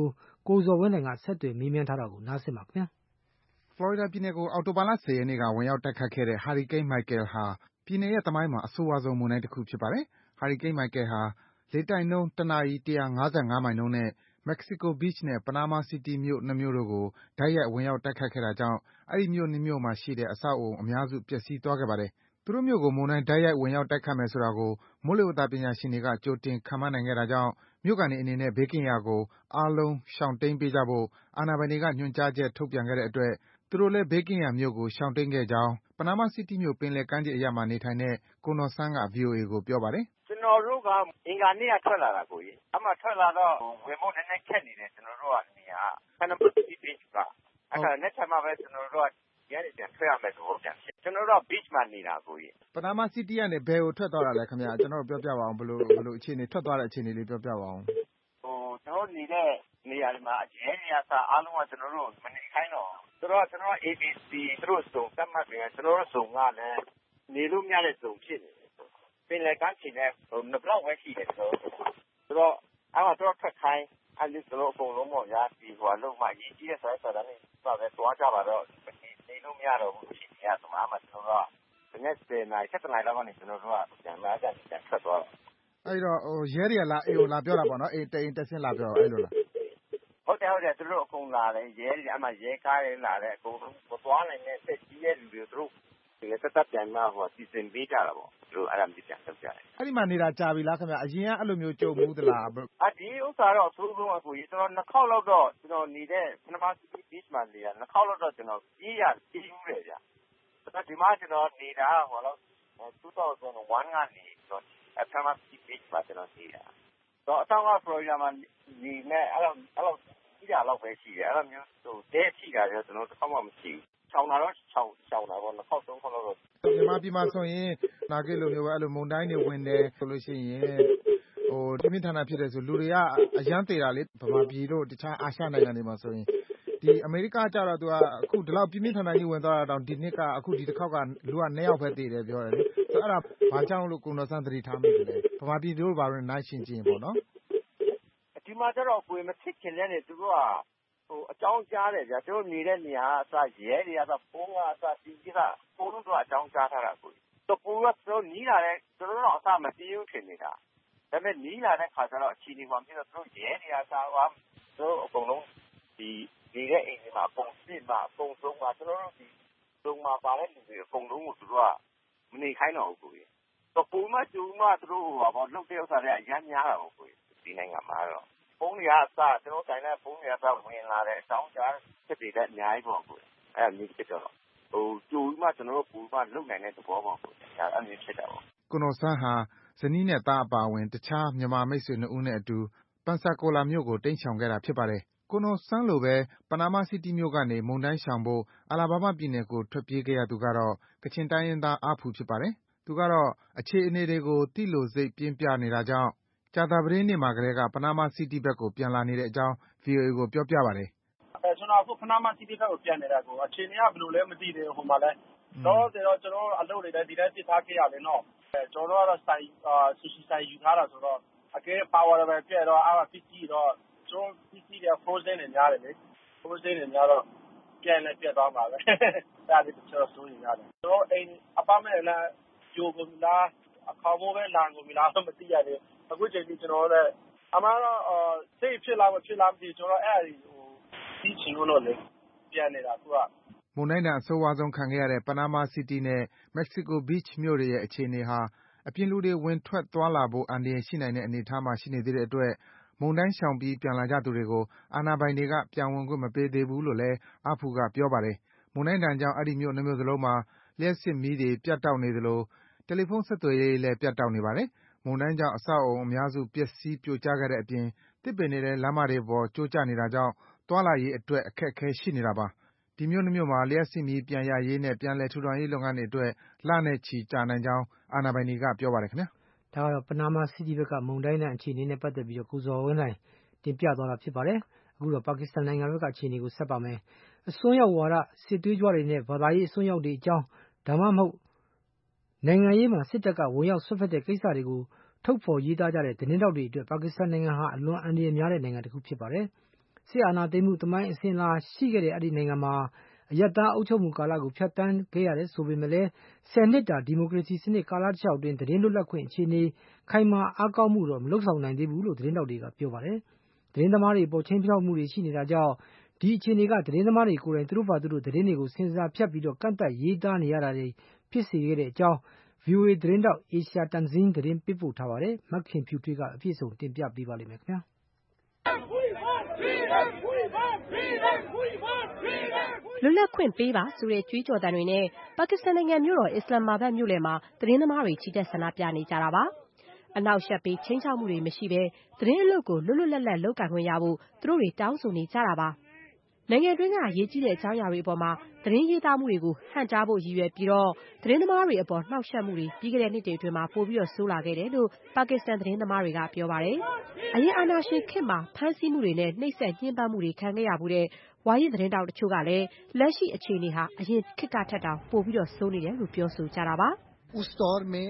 ကိုဇော်ဝင်းနိုင်ကဆက်သွယ်မေးမြန်းထားတာကိုနားဆင်ပါခင်ဗျာ။ ဖလော်ရီဒါပြည်နယ်ကို အောက်တိုဘာလ 10 ရက်နေ့က ဝင်ရောက်တိုက်ခတ်ခဲ့တဲ့ ဟာရီကိန်း မိုက်ကယ်ဟာ ပြည်နယ်ရဲ့သမိုင်းမှာ အဆိုးရွားဆုံး မုန်တိုင်းတခုဖြစ်ပါတယ်။ ဟာရီကိန်း မိုက်ကယ်ဟာ လေတိုက်နှုန်း တနာရီ ၁၅၅ မိုင်နှုန်းနဲ့ Mexico Beach နဲ့ Panama City မြို့ ၂ မြို့တို့ကို တိုက်ရိုက် ဝင်ရောက်တိုက်ခတ်ခဲ့တာကြောင့် အဲဒီမြို့ ၂ မြို့မှာရှိတဲ့ အဆောက်အဦအများစု ပျက်စီးသွားခဲ့ပါတယ်။ သူတို့မြို့ကို မုန်တိုင်း တိုက်ရိုက် ဝင်ရောက်တိုက်ခတ်မယ်ဆိုတာကို မိုးလေဝသပညာရှင်တွေက ကြိုတင် ခန့်မှန်းနိုင်ခဲ့တာကြောင့် မြို့ခံတွေအနေနဲ့ ဘေးကင်းရာကို အားလုံး ရှောင်တိမ်းပေးကြဖို့ အာဏာပိုင်တွေက ညွန်ကြားချက် ထုတ်ပြန်ခဲ့တဲ့အတွက် သူတို့လည်း ဘေးကင်းရာမြို့ကို ရှောင်တိမ်းခဲ့ကြောင်း Panama City မြို့ ပင်လယ်ကမ်းခြေအရပ်မှာ နေထိုင်တဲ့ ကိုနော်ဆန်းက ဗွီအိုအေကို ပြောပါတယ်။ “ကျနော်တို့က အင်္ဂါနေ့က ထွက်လာတာ။ အဲဒီမှာထွက်လာတော့ ဝင်ဖို့နည်းနည်းခက်နေတယ်။ ကျနော်တို့နေရာက။ Panama City Beach က။ အဲဒီတော့ မနက်ဖြန်မှပဲ ကျနော်တို့က ဒီကနေပြန်ထွက်ရမယ့်သဘောဖြစ်နေတယ်။ ကျနော်တို့က Beach မှာနေတာ။ Panama City ကနေ ဘယ်ကိုထွက်သွားတာလဲခင်ဗျ။ ကျနော့်ကိုပြောပြပါဦး။ ဘယ်လိုအခြေအနေ၊ ထွက်သွားတဲ့အခြေအနေလေး ပြောပြပါဦး။ကျနော်တို့နေတဲ့နေရာတွေမှာ ရဲတွေကအစ အားလုံးက ကျနော်တို့ကို မနေခိုင်းတော့ဘူး။ ဆိုတော့ ကျနော်တို့က ABC သူတို့ဇုန်သတ်မှတ်ပေမယ့် ကျနော်တို့ဇုန်ကလည်း နေလို့မရတဲ့ဇုန်ဖြစ်နေတယ်။ ပင်လယ်ကမ်းခြေနဲ့ ၂ ဘလောက်ပဲရှိတယ် ကျနော်တို့ဇုန်က။ ဆိုတော့ အဲဒီမှာ သူတို့ထွက်ခိုင်း။ အဲဒီလို ကျနော်တို့အကုန်လုံးပေါ့ဗျာ။ အရေးကြီးတဲ့စာရွက်စာတမ်းတွေပါပဲ သွားကြပါတော့။ နေလို့မရတော့ဘူး အခြေအနေကဆိုတော့ အဲဒီမှာ ကျနော်တို့က မနက် ၁၀ နာရီ ၁၁ နာရီလောက်ကနေ ကျနော်တို့က ပြန်ထွက်သွားတာ။အဲဒီတော့ ရဲတွေက အိမ်ကိုလာပြောတာပေါ့နော်။ တအိမ်တက်ဆင်းလာပြောတာ။ အဲဒီလိုလား။ဟုတ်တယ်။ သူတို့အကုန်လာတယ်။ ရဲတွေ အဲဒီမှာ ရဲကားတွေလာတယ်။ အကုန်လုံး မသွားနိုင်တဲ့ အသက်ကြီးတဲ့လူတွေကို သူတို့သက်သက်ပြန်ပြီး စီစဉ်ပေးကြတာပေါ့။ သူတို့ အဲဒါမျိုးပြန်လုပ်ကြတယ်။အဲဒီမှာနေတာ ကြာပြီလားခင်ဗျ။ အရင်က အဲဒီလိုမျိုး ကြုံဖူးသလား။ဒီဥစ္စာကတော့ အဆိုးဆုံးပဲ။ ကျနော် ၂ ခေါက်လောက်တော့ ကျနော်နေတဲ့ Panama City Beach မှာနေတာ ၂ ခေါက်လောက်တော့ ကျနော် ပြေးဖူးတယ်ဗျ။ ဒီမှာ ကျနော်နေတာက ၂၀၀၁ ကနေ Panama City Beach မှာ ကျနော်နေတာ။ အစတုန်းက ဖလော်ရီဒါမှာနေပေမယ့် အဲဒီလောက်စီးတာလောက်ပဲရှိတယ်။ အဲဒီလိုမျိုး တဲထိတာမျိုး ကျနော်တို့ တခါမှမရှိဘူး။ ရှောင်တာတော့ ရှောင်တာပေါ့။ ၂ ခေါက် ၃ ခေါက်လောက်တော့။မြန်မာပြည်မှာဆိုရင် နာဂစ်လိုမျိုး မုန်တိုင်းတွေဝင်တယ်ဆိုလို့ရှိရင် ပြင်းပြင်းထန်ထန်ဖြစ်တယ်ဆို လူတွေက အရမ်းသေတာလေ။ ဗမာပြည်တို့ တခြားအာရှနိုင်ငံတွေမှာဆိုရင်။ အမေရိကကျတော့ အခု ဒီလောက်ပြင်းပြင်းထန်ထန်ကြီး ဝင်သွားတာတောင် ဒီတခေါက်က လူက ၂ ယောက်ပဲသေတယ်ပြောတယ်လေ။ အဲဒါ ဘာကြောင့်လို့ ကိုနော်ဆန်း သတိထားမိသလဲ။ ဗမာပြည်တို့ ဘာတို့နဲ့ နှိုင်းယှဉ်ကြည့်ရင်ပေါ့နော်။ဒီမှာကျတော့ မဖြစ်ခင်တည်းကနေ သူတို့က အကြောင်းကြားတယ်ဗျာ။ သူတို့နေတဲ့နေရာကအစ ရဲတွေကအစ ဖုန်းကအစ TV ကအစ အကုန်လုံး သူတို့က အကြောင်းကြားထားတာ။ ပိုပြီးတော့ နီးလာတယ်။ ကျနော်တို့တောင် အစမပြေးဘူးထင်နေတာ။ ဒါပေမယ့် နီးလာတဲ့အခါကျတော့ အခြေအနေ ဟိုဟာဖြစ်တော့ သူတို့ရဲတွေကအစ သူတို့အကုန်လုံး နေတဲ့အိမ်တွေမှာ အကုန်စစ်မှာ အကုန်စုံမှာ။ ကျနော်တို့ ဇုန်မှာပါတဲ့လူတွေ အကုန်လုံးကို သူတို့က မနေခိုင်းတော့ဘူး။ ပိုပြီးမှ ကြိုပြီးမှ သူတို့လုပ်တဲ့ဥစ္စာတွေက အရမ်းများတာပေါ့။ ဒီနိုင်ငံမှာကတော့။ ဖုန်းတွေကအစ ကျနော်တို့ကိုင်တဲ့ဖုန်းတွေကအစ ဝင်လာတယ်။ အကြောင်းကြားချက်တွေလည်း အများကြီးပေါ့။ အဲဒါမျိုးဖြစ်တော့ ကြိုပြီးမှ ကျနော်တို့ လုပ်နိုင်တဲ့သဘောပေါ့။ အဲဒါမျိုးဖြစ်တာပေါ့။ကိုနော်ဆန်းဟာ ဇနီးနဲ့သားအပါအဝင် တခြား မြန်မာမိတ်ဆွေ ၂ ဦးနဲ့အတူ Pensacola မြို့ကို တိမ်းရှောင်ခဲ့တာဖြစ်ပါတယ်။ ကိုနော်ဆန်းလိုပဲ Panama City မြို့ကနေ မုန်တိုင်းရှောင်ဖို့ Alabama ပြည်နယ်ကို ထွက်ပြေးခဲ့ရသူကတော့ ကချင်တိုင်းရင်းသား အာဖူဖြစ်ပါတယ်။ သူကတော့ အခြေအနေတွေကို သိလိုစိတ်ပြင်းပြနေတာကြောင့် ကြာသပတေးနေ့မှာကတည်းက Panama City ဘက်ကို ပြန်လာနေတဲ့အကြောင်း ဗွီအိုအေကို ပြောပြပါတယ်။ ကျနော်အခု Panama City ဘက်ကို ပြန်နေတာ။ အခြေအနေက ဘယ်လိုလဲမသိသေးဘူး ဟိုမှာလည်း။ လောလောဆယ်တော့ ကျနော်တို့ အလုပ်တွေလည်း ဒီတိုင်းပစ်ထားခဲ့ရတယ်နော်။ ကျနော်တို့ကတော့ ဆူရှီဆိုင်ယူထားတာဆိုတော့ အကယ်၍ power တွေဘာတွေပြတ်သွားရင်တော့ ပစ္စည်းတွေက frozen တွေများတယ်လေ။ frozen တွေများတော့ ပြတ်လည်း ပြတ်သွားမှာပဲ။ အဲဒါလေးတချက်တော့ စိုးရိမ်ရတယ်။ ကျနော်တို့အိမ် Apartment တွေလည်း ပြိုကုန်ပြီလား၊ ခေါင်မိုးပဲ လန်ကုန်ပြီလားတော့ မသိရသေးဘူး။ အခုချိန်ထိ ကျနော်တို့လည်း အမှန်ကတော့ Safe ဖြစ်လား မဖြစ်လားမသိဘူး။ ကျနော်တို့ အဲဒါတွေကို သိချင်လို့လေ ပြန်နေတာအခုက။မုန်တိုင်းဒဏ် အဆိုးရွားဆုံးခံခဲ့ရတဲ့ Panama City နဲ့ Mexico Beach မြို့တွေရဲ့အခြေအနေဟာ အပြင်လူတွေ ဝင်ထွက်သွားလာဖို့ အန္တရာယ်ရှိနိုင်တဲ့အနေအထားမှာ ရှိနေသေးတဲ့အတွက် မုန်တိုင်းရှောင်ပြီး ပြန်လာကြသူတွေကို အာဏာပိုင်တွေက ပြန်ဝင်ခွင့်မပေးသေးဘူးလို့လည်း အာဖူက ပြောပါတယ်။ မုန်တိုင်းဒဏ်ကြောင့် အဲဒီမြို့ ၂ မြို့စလုံးမှာ လျှပ်စစ်မီးတွေ ပြတ်တောက်နေသလို တယ်လီဖုန်းဆက်သွယ်ရေးလည်း ပြတ်တောက်နေပါတယ်။ မုန်တိုင်းကြောင့် အဆောက်အဦးအများစု ပျက်စီး ပြိုကျခဲ့တဲ့အပြင် သစ်ပင်တွေလည်း လမ်းမတွေပေါ် ကျိုးကျနေတာကြောင့် သွားလာရေးအတွက် အခက်အခဲရှိနေတာပါ။ ဒီမြို့ ၂ မြို့မှာ လျှပ်စစ်မီးပြန်ရရေးနဲ့ ပြန်လည်ထူထောင်ရေးလုပ်ငန်းတွေအတွက် လနဲ့ချီ ကြာနိုင်ကြောင်း အာဏာပိုင်တွေက ပြောပါတယ်ခင်ဗျာ။ ဒါကတော့ Panama City ဘက်က မုန်တိုင်းဒဏ်အခြေအနေနဲ့ပတ်သက်ပြီး ကိုဇော်ဝင်းလှိုင်တင်ပြသွားတာဖြစ်ပါတယ်။ အခုတော့ ပါကစ္စတန်နိုင်ငံဘက်ကအခြေအနေကို ဆက်ပါမယ်။ အစွန်းရောက်ဝါဒ စစ်သွေးကြွတွေနဲ့ ဘာသာရေးအစွန်းရောက်တွေအကြောင်း ဒါမှမဟုတ် နိုင်ငံရေးမှာစစ်တပ်က ဝင်ရောက်စွက်ဖက်တဲ့ကိစ္စတွေကို ထုတ်ဖေါ်ရေးသားကြတဲ့သတင်းထောက်တွေအတွက် ပါကစ္စတန်နိုင်ငံဟာ အလွန်အန္တရာယ်များတဲ့နိုင်ငံတခုဖြစ်ပါတယ်။စစ်အာဏာသိမ်းမှုသမိုင်းအစဉ်အလာရှိခဲ့တဲ့အဲဒီနိုင်ငံမှာအယက်သားအုပ်ချုပ်မှုကာလကိုဖြတ်တန်းခဲ့ရတယ်ဆိုပေမဲ့လည်း10 နှစ်တာဒီမိုကရေစီစနစ်ကာလတစ်လျှောက်အတွင်းသတင်းလွတ်လပ်ခွင့်အခြေအနေခိုင်မာအားကောင်းမှုတော့မလုပ်ဆောင်နိုင်သေးဘူးလို့သတင်းတောက်တွေကပြောပါတယ်။သတင်းသမားတွေပေါ်ချင်းဖြောက်မှုတွေရှိနေတာကြောင့်ဒီအခြေအနေကသတင်းသမားတွေကိုယ်တိုင်သူတို့ဘာသူတို့သတင်းတွေကိုစင်စာဖြတ်ပြီးကန့်သတ်ရေးသားနေရတာတွေဖြစ်စေခဲ့တဲ့အကြောင်း VOA သတင်းတောက် Asia Tanzine သတင်းပေးပို့ထားပါတယ်။မခင်ဖြူထွေးကအပြည့်စုံတင်ပြပေးပါလိမ့်မယ်ခင်ဗျာ။လွတ်လပ်ခွင့်ပေးပါဆိုတဲ့ကြွေးကြော်သံတွေနဲ့ပါကစ္စတန်နိုင်ငံမြို့တော်အစ္စလာမာဘတ်မြို့လယ်မှာသတင်းသမားတွေချီတက်ဆန္ဒပြနေကြတာပါ။အနောက်ရှက်ပေးချင်းချောက်မှုတွေမရှိဘဲသတင်းအလုပ်ကိုလွတ်လွတ်လပ်လပ်လုပ်ကိုင်ခွင့်ရဖို့သူတို့တွေတောင်းဆိုနေကြတာပါ။နိုင်ငံတွင်းကအရေးကြီးတဲ့အကြောင်းအရာတွေအပေါ်မှာသတင်းရေးသားမှုတွေကိုဟန့်တားဖို့ရည်ရွယ်ပြီးတော့သတင်းသမားတွေအပေါ်နှောက်ယှက်မှုတွေပြီးခဲ့တဲ့နှစ်တွေအတွင်းမှာပိုပြီးဆိုးလာခဲ့တယ်လို့ပါကစ္စတန်သတင်းသမားတွေကပြောပါတယ်။အရင်အာဏာရှင်ခေတ်မှာဖမ်းဆီးမှုတွေနဲ့နှိပ်စက်ညှဉ်းပန်းမှုတွေခံခဲ့ရမှုတဲ့ဝါရင့်သတင်းတောက်တချို့ကလည်းလက်ရှိအခြေအနေဟာအရင်ခေတ်ကထက်တောင်ပိုပြီးဆိုးနေတယ်လို့ပြောဆိုကြတာပါ။ उस दौर में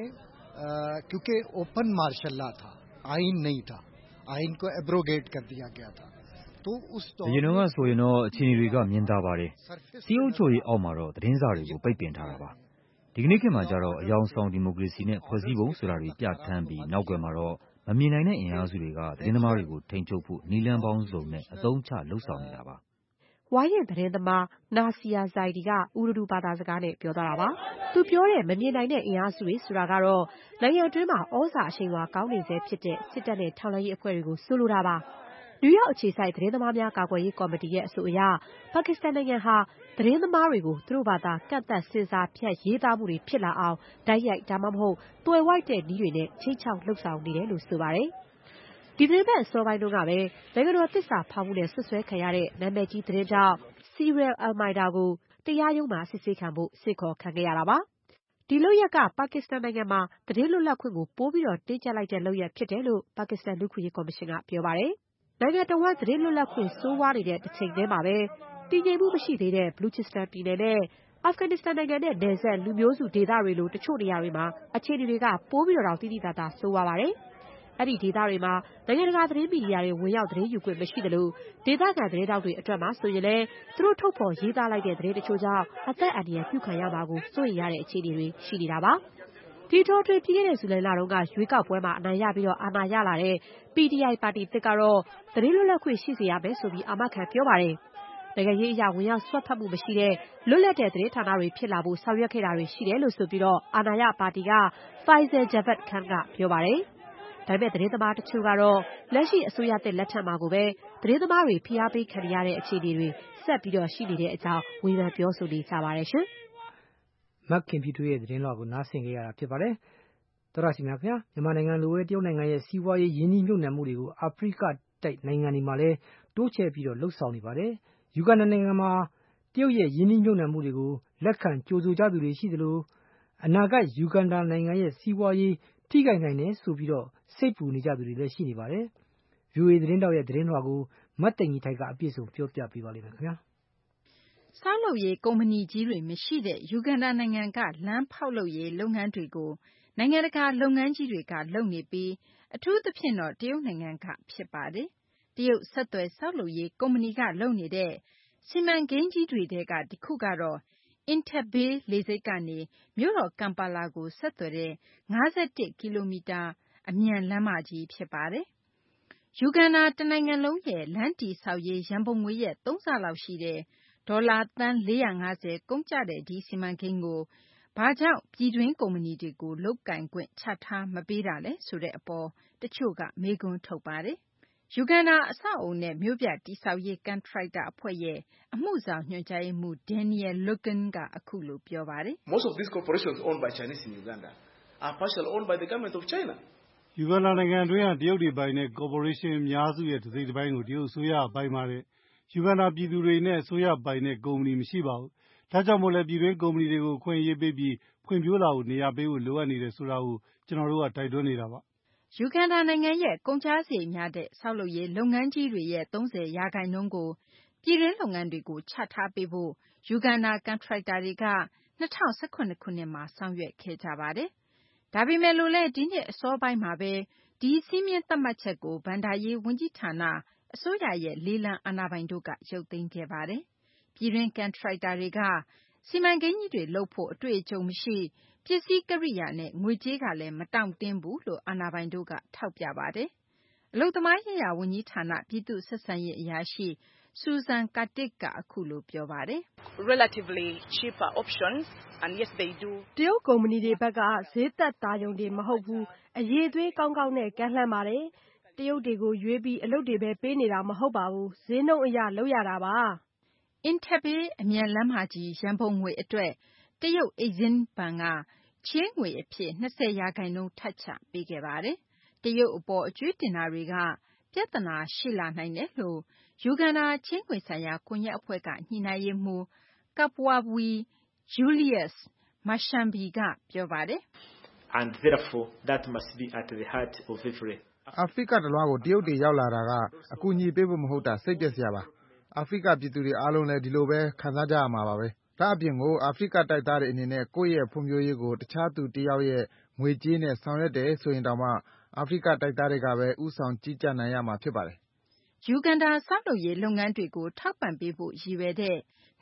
क्योंकि open martial law था आइन नहीं था आइन को एब्रोगेट कर दिया गया था तो उस दौर အရင်ကဆိုရင်တော့အခြေအနေတွေကမြင်သာပါတယ်။စီးအုပ်ချုပ်ရေးအောက်မှာတော့သတင်းစာတွေကိုပိတ်ပင်ထားတာပါ။ဒီကနေ့ခေတ်မှာကျတော့အယောင်ဆောင်ဒီမိုကရေစီနဲ့ဖွဲ့စည်းပုံဆိုတာတွေပြဋ္ဌာန်းပြီးနောက်ွယ်မှာတော့မမြင်နိုင်တဲ့အင်အားစုတွေကသတင်းသမားတွေကိုထိန်းချုပ်ဖို့နည်းလမ်းပေါင်းစုံနဲ့အသုံးချလှုံ့ဆော်နေတာပါ။ဝါရင့်သတင်းသမားနာစီယာဇိုင်ဒီကဥရဒူဘာသာစကားနဲ့ပြောသွားတာပါ။သူပြောတဲ့မမြင်နိုင်တဲ့အင်အားစုတွေဆိုတာကတော့နိုင်ငံတွင်းမှာဩဇာအရှိန်အဝါကောင်းနေဆဲဖြစ်တဲ့စစ်တပ်နဲ့ထောက်လှမ်းရေးအဖွဲ့တွေကိုဆိုလိုတာပါ။နယူးယောက်အခြေစိုက်သတင်းသမားများကာကွယ်ရေးကော်မတီရဲ့အဆိုအရပါကစ္စတန်နိုင်ငံဟာသတင်းသမားတွေကိုသူတို့ဘာသာကန့်သတ်စင်စာဖြတ်ရေးသားမှုတွေဖြစ်လာအောင်တိုက်ရိုက်ဒါမှမဟုတ်သွယ်ဝိုက်တဲ့နည်းတွေနဲ့ချိတ်ချောက်လှုပ်ဆောင်နေတယ်လို့ဆိုပါတယ်။ဒီသတင်းပတ်အစောပိုင်းတုန်းကပဲနိုင်ငံတော်သစ္စာဖောက်မှုနဲ့ဆွဆွဲခံရတဲ့နာမည်ကြီးသတင်းထောက်စီရယ်အယ်မိုင်ဒါကိုတရားရုံးမှာစစ်ဆေးခံဖို့ဆင့်ခေါ်ခံခဲ့ရတာပါ။ဒီလုပ်ရပ်ကပါကစ္စတန်နိုင်ငံမှာသတင်းလွတ်လပ်ခွင့်ကိုပိုပြီးတင်းကျပ်လိုက်တဲ့လုပ်ရပ်ဖြစ်တယ်လို့ပါကစ္စတန်လူ့အခွင့်အရေးကော်မရှင်ကပြောပါတယ်။နိုင်ငံတော်ဝန်သတင်းလွတ်လပ်ခွင့်ဆိုးဝါးနေတဲ့တစ်ချိန်တည်းမှာပဲတည်ငြိမ်မှုမရှိသေးတဲ့ဘလူချစ္စတန်ပြည်နယ်နဲ့အာဖဂန်နစ္စတန်နိုင်ငံနဲ့နယ်စပ်လူမျိုးစုဒေသတွေလိုတချို့နေရာတွေမှာအခြေအနေတွေကပိုပြီးတော့သိသိသာသာဆိုးဝါးပါတယ်။အဲ့ဒီဒေသတွေမှာနိုင်ငံတကာသတင်းမီဒီယာတွေဝင်ရောက်သတင်းယူခွင့်မရှိသလိုဒေသခံသတင်းတောက်တွေအတွက်မှာဆိုရင်လည်းသူတို့ထုတ်ဖော်ရေးသားလိုက်တဲ့သတင်းတချို့ကြောင့်အသက်အန္တရာယ်ပြုခံရမှာကိုစိုးရိမ်ရတဲ့အခြေအနေတွေရှိနေတာပါ။ဒီတော့တွင်ပြီးခဲ့တဲ့ဇူလိုင်လတုန်းကရွေးကောက်ပွဲမှာအနိုင်ရပြီးအာဏာရလာတဲ့ PTI ပါတီတစ်ကတော့သတင်းလွတ်လပ်ခွင့်ရှိစေရမယ်ဆိုပြီးအာမခံပြောပါတယ်။နိုင်ငံရေးအရာဝင်ရောက်ဆွတ်ဖက်မှုမရှိတဲ့လွတ်လပ်တဲ့သတင်းဌာနတွေဖြစ်လာဖို့ဆောင်ရွက်ခဲ့တာတွေရှိတယ်လို့ဆိုပြီးအာဏာရပါတီက Faisal Javad Khan ကပြောပါတယ်။ဒါပေမဲ့သတင်းသမားတချို့ကတော့လက်ရှိအစိုးရသစ်လက်ထက်မှာကိုပဲသတင်းသမားတွေဖိအားပေးခံရတဲ့အခြေအနေတွေဆက်ပြီးရှိနေတဲ့အကြောင်းဝေဖန်ပြောဆိုနေကြပါတယ်ရှင်။မခင်ဖြူထွေးရဲ့သတင်းလွှာကိုနားဆင်ကြရတာဖြစ်ပါတယ်။သောရရှိမြခင်ဗျာမြန်မာနိုင်ငံလိုပဲတရုတ်နိုင်ငံရဲ့စီးပွားရေးရင်းနှီးမြှုပ်နှံမှုတွေကိုအာဖရိကတိုက်နိုင်ငံတွေမှာလည်းတိုးချဲ့ပြီးလှုပ်ဆောင်နေပါတယ်။ယူဂန်ဒါနိုင်ငံမှာတရုတ်ရဲ့ရင်းနှီးမြှုပ်နှံမှုတွေကိုလက်ခံကြိုဆိုကြသူတွေရှိသလိုအနာဂတ်ယူဂန်ဒါနိုင်ငံရဲ့စီးပွားရေးထိခိုက်နိုင်တယ်ဆိုပြီးစိတ်ပူနေကြသူတွေလည်းရှိနေပါတယ်။ VOA သတင်းတောက်ရဲ့သတင်းလွှာကိုမတ်သိင်ကြီးထိုက်ကအပြည့်စုံပြောပြပေးပါလိမ့်မယ်ခင်ဗျာ။ဆောက်လုပ်ရေးကုမ္ပဏီကြီးတွေမရှိတဲ့ယူဂန်ဒါနိုင်ငံကလမ်းဖောက်လုပ်ရေးလုပ်ငန်းတွေကိုနိုင်ငံတကာလုပ်ငန်းကြီးတွေကလုပ်နေပြီးအထူးသဖြင့်တော့တရုတ်နိုင်ငံကဖြစ်ပါတယ်။တရုတ်ဆက်သွယ်ဆောက်လုပ်ရေးကုမ္ပဏီကလုပ်နေတဲ့စီမံကိန်းကြီးတွေထဲကတစ်ခုကတော့ Entebbe လေဆိပ်ကနေမြို့တော်ကမ်ပါလာကိုဆက်သွယ်တဲ့51ကီလိုမီတာအမြန်လမ်းမကြီးဖြစ်ပါတယ်။ယူဂန်ဒါတနိုင်ငံလုံးရဲ့လမ်းတည်ဆောက်ရေးရန်ပုံငွေရဲ့3ဆလောက်ရှိတဲ့ဒေါ်လာသန်း450ကုန်ကျတဲ့ဒီစီမံကိန်းကိုဘာကြောင့်ပြည်တွင်းကုမ္ပဏီတွေကိုလုပ်ကိုင်ခွင့်ချထားမပေးတာလဲဆိုတဲ့အပေါ်တချို့ကမေးခွန်းထုတ်ပါတယ်။ယူဂန်ဒါအဆောက်အအုံနဲ့မြို့ပြတည်ဆောက်ရေးကန်ထရိုက်တာအဖွဲ့ရဲ့အမှုဆောင်ညွှန်ကြားရေးမှူး Daniel Logan ကအခုလိုပြောပါတယ်။ Most of these corporations owned by Chinese in Uganda are partially owned by the government of China. ယူဂန်ဒါနိုင်ငံတွင်းကတရုတ်တွေပိုင်တဲ့ကော်ပိုရေးရှင်းအများစုရဲ့တစ်စိတ်တစ်ပိုင်းကိုတရုတ်အစိုးရပိုင်ပါတယ်။ယူဂန်ဒါပြည်သူတွေနဲ့အစိုးရပိုင်တဲ့ကုမ္ပဏီမရှိပါဘူး။ဒါကြောင့်မို့လဲပြည်တွင်းကုမ္ပဏီတွေကိုအခွင့်အရေးပေးပြီးဖွံ့ဖြိုးလာဖို့နေရာပေးဖို့လိုအပ်နေတယ်ဆိုတာကိုကျွန်တော်တို့ကတိုက်တွန်းနေတာပါ။ယူဂန်ဒါနိုင်ငံရဲ့ကုန်ကျစရိတ်များတဲ့ဆောက်လုပ်ရေးလုပ်ငန်းကြီးတွေရဲ့30%ကိုပြည်တွင်းလုပ်ငန်းတွေကိုချထားပေးဖို့ယူဂန်ဒါကန်ထရိုက်တာတွေက2018ခုနှစ်မှာဆောင်ရွက်ခဲ့ကြပါတယ်။ဒါပေမဲ့လို့လဲဒီနှစ်အစောပိုင်းမှာပဲဒီစည်းမျဉ်းသတ်မှတ်ချက်ကိုဘဏ္ဍာရေးဝန်ကြီးဌာနအစိုးရရဲ့လေးလံအာဏာပိုင်တို့ကရုပ်သိမ်းခဲ့ပါတယ်။ပြည်တွင်းကန်ထရိုက်တာတွေကစီမံကိန်းကြီးတွေလုပ်ဖို့အတွေ့အကြုံမရှိပစ္စည်းကရိယာနဲ့ငွေကြေးကလည်းမတောင့်တင်းဘူးလို့အာဏာပိုင်တို့ကထောက်ပြပါတယ်။အလုပ်သမားရေးရာဝန်ကြီးဌာနပြည်သူ့ဆက်ဆံရေးအရာရှိSusan Kartik ကအခုလိုပြောပါတယ်။ relatively cheaper options and yes they do တရုတ်ကုမ္ပဏီတွေဘက်ကဈေးသက်သာရုံတွေမဟုတ်ဘူးအရေးသွေးကောင်းကောင်းနဲ့ကမ်းလှမ်းပါတယ်တရုတ်တွေကိုရွေးပြီးအလုပ်တွေပဲပေးနေတာမဟုတ်ပါဘူးဈေးနှုန်းအရလုပ်ရတာပါ Entebbe အမြန်လမ်းမကြီးရန်ပုံငွေအတွက်တရုတ် Exim ဘဏ်ကချေးငွေအဖြစ်20%ထပ်ချပေးခဲ့ပါတယ်တရုတ်အပေါ်အကျွေးတင်တာတွေကပြဿနာရှိလာနိုင်တယ်လို့ယူဂန်ဒါချေးငွေဆိုင်ရာကွန်ရက်အဖွဲ့ကညှိနှိုင်းရေးမှူး Kapwawi Julius Mashambi ကပြောပါတယ် And therefore that must be at the heart of every အာဖရိကတလွှားကိုတရုတ်တွေရောက်လာတာကအကူအညီပေးဖို့မဟုတ်တာစိတ်ပျက်စရာပါအာဖရိကပြည်သူတွေအားလုံးလည်းဒီလိုပဲခံစားကြရမှာပါပဲဒါအပြင်ကိုအာဖရိကတိုက်သားတွေအနေနဲ့ကိုယ့်ရဲ့ဖွံ့ဖြိုးရေးကိုတခြားသူတယောက်ရဲ့ငွေကြေးနဲ့ဆောင်ရွက်တယ်ဆိုရင်တောင်မှအာဖရိကတိုက်သားတွေကပဲဥဆောင်ကြီးကြပ်နိုင်ရမှာဖြစ်ပါတယ်ယူဂန်ဒါဆောက်လုပ်ရေးလုပ်ငန်းတွေကိုထောက်ပံ့ပေးဖို့ရည်ရွယ်တဲ့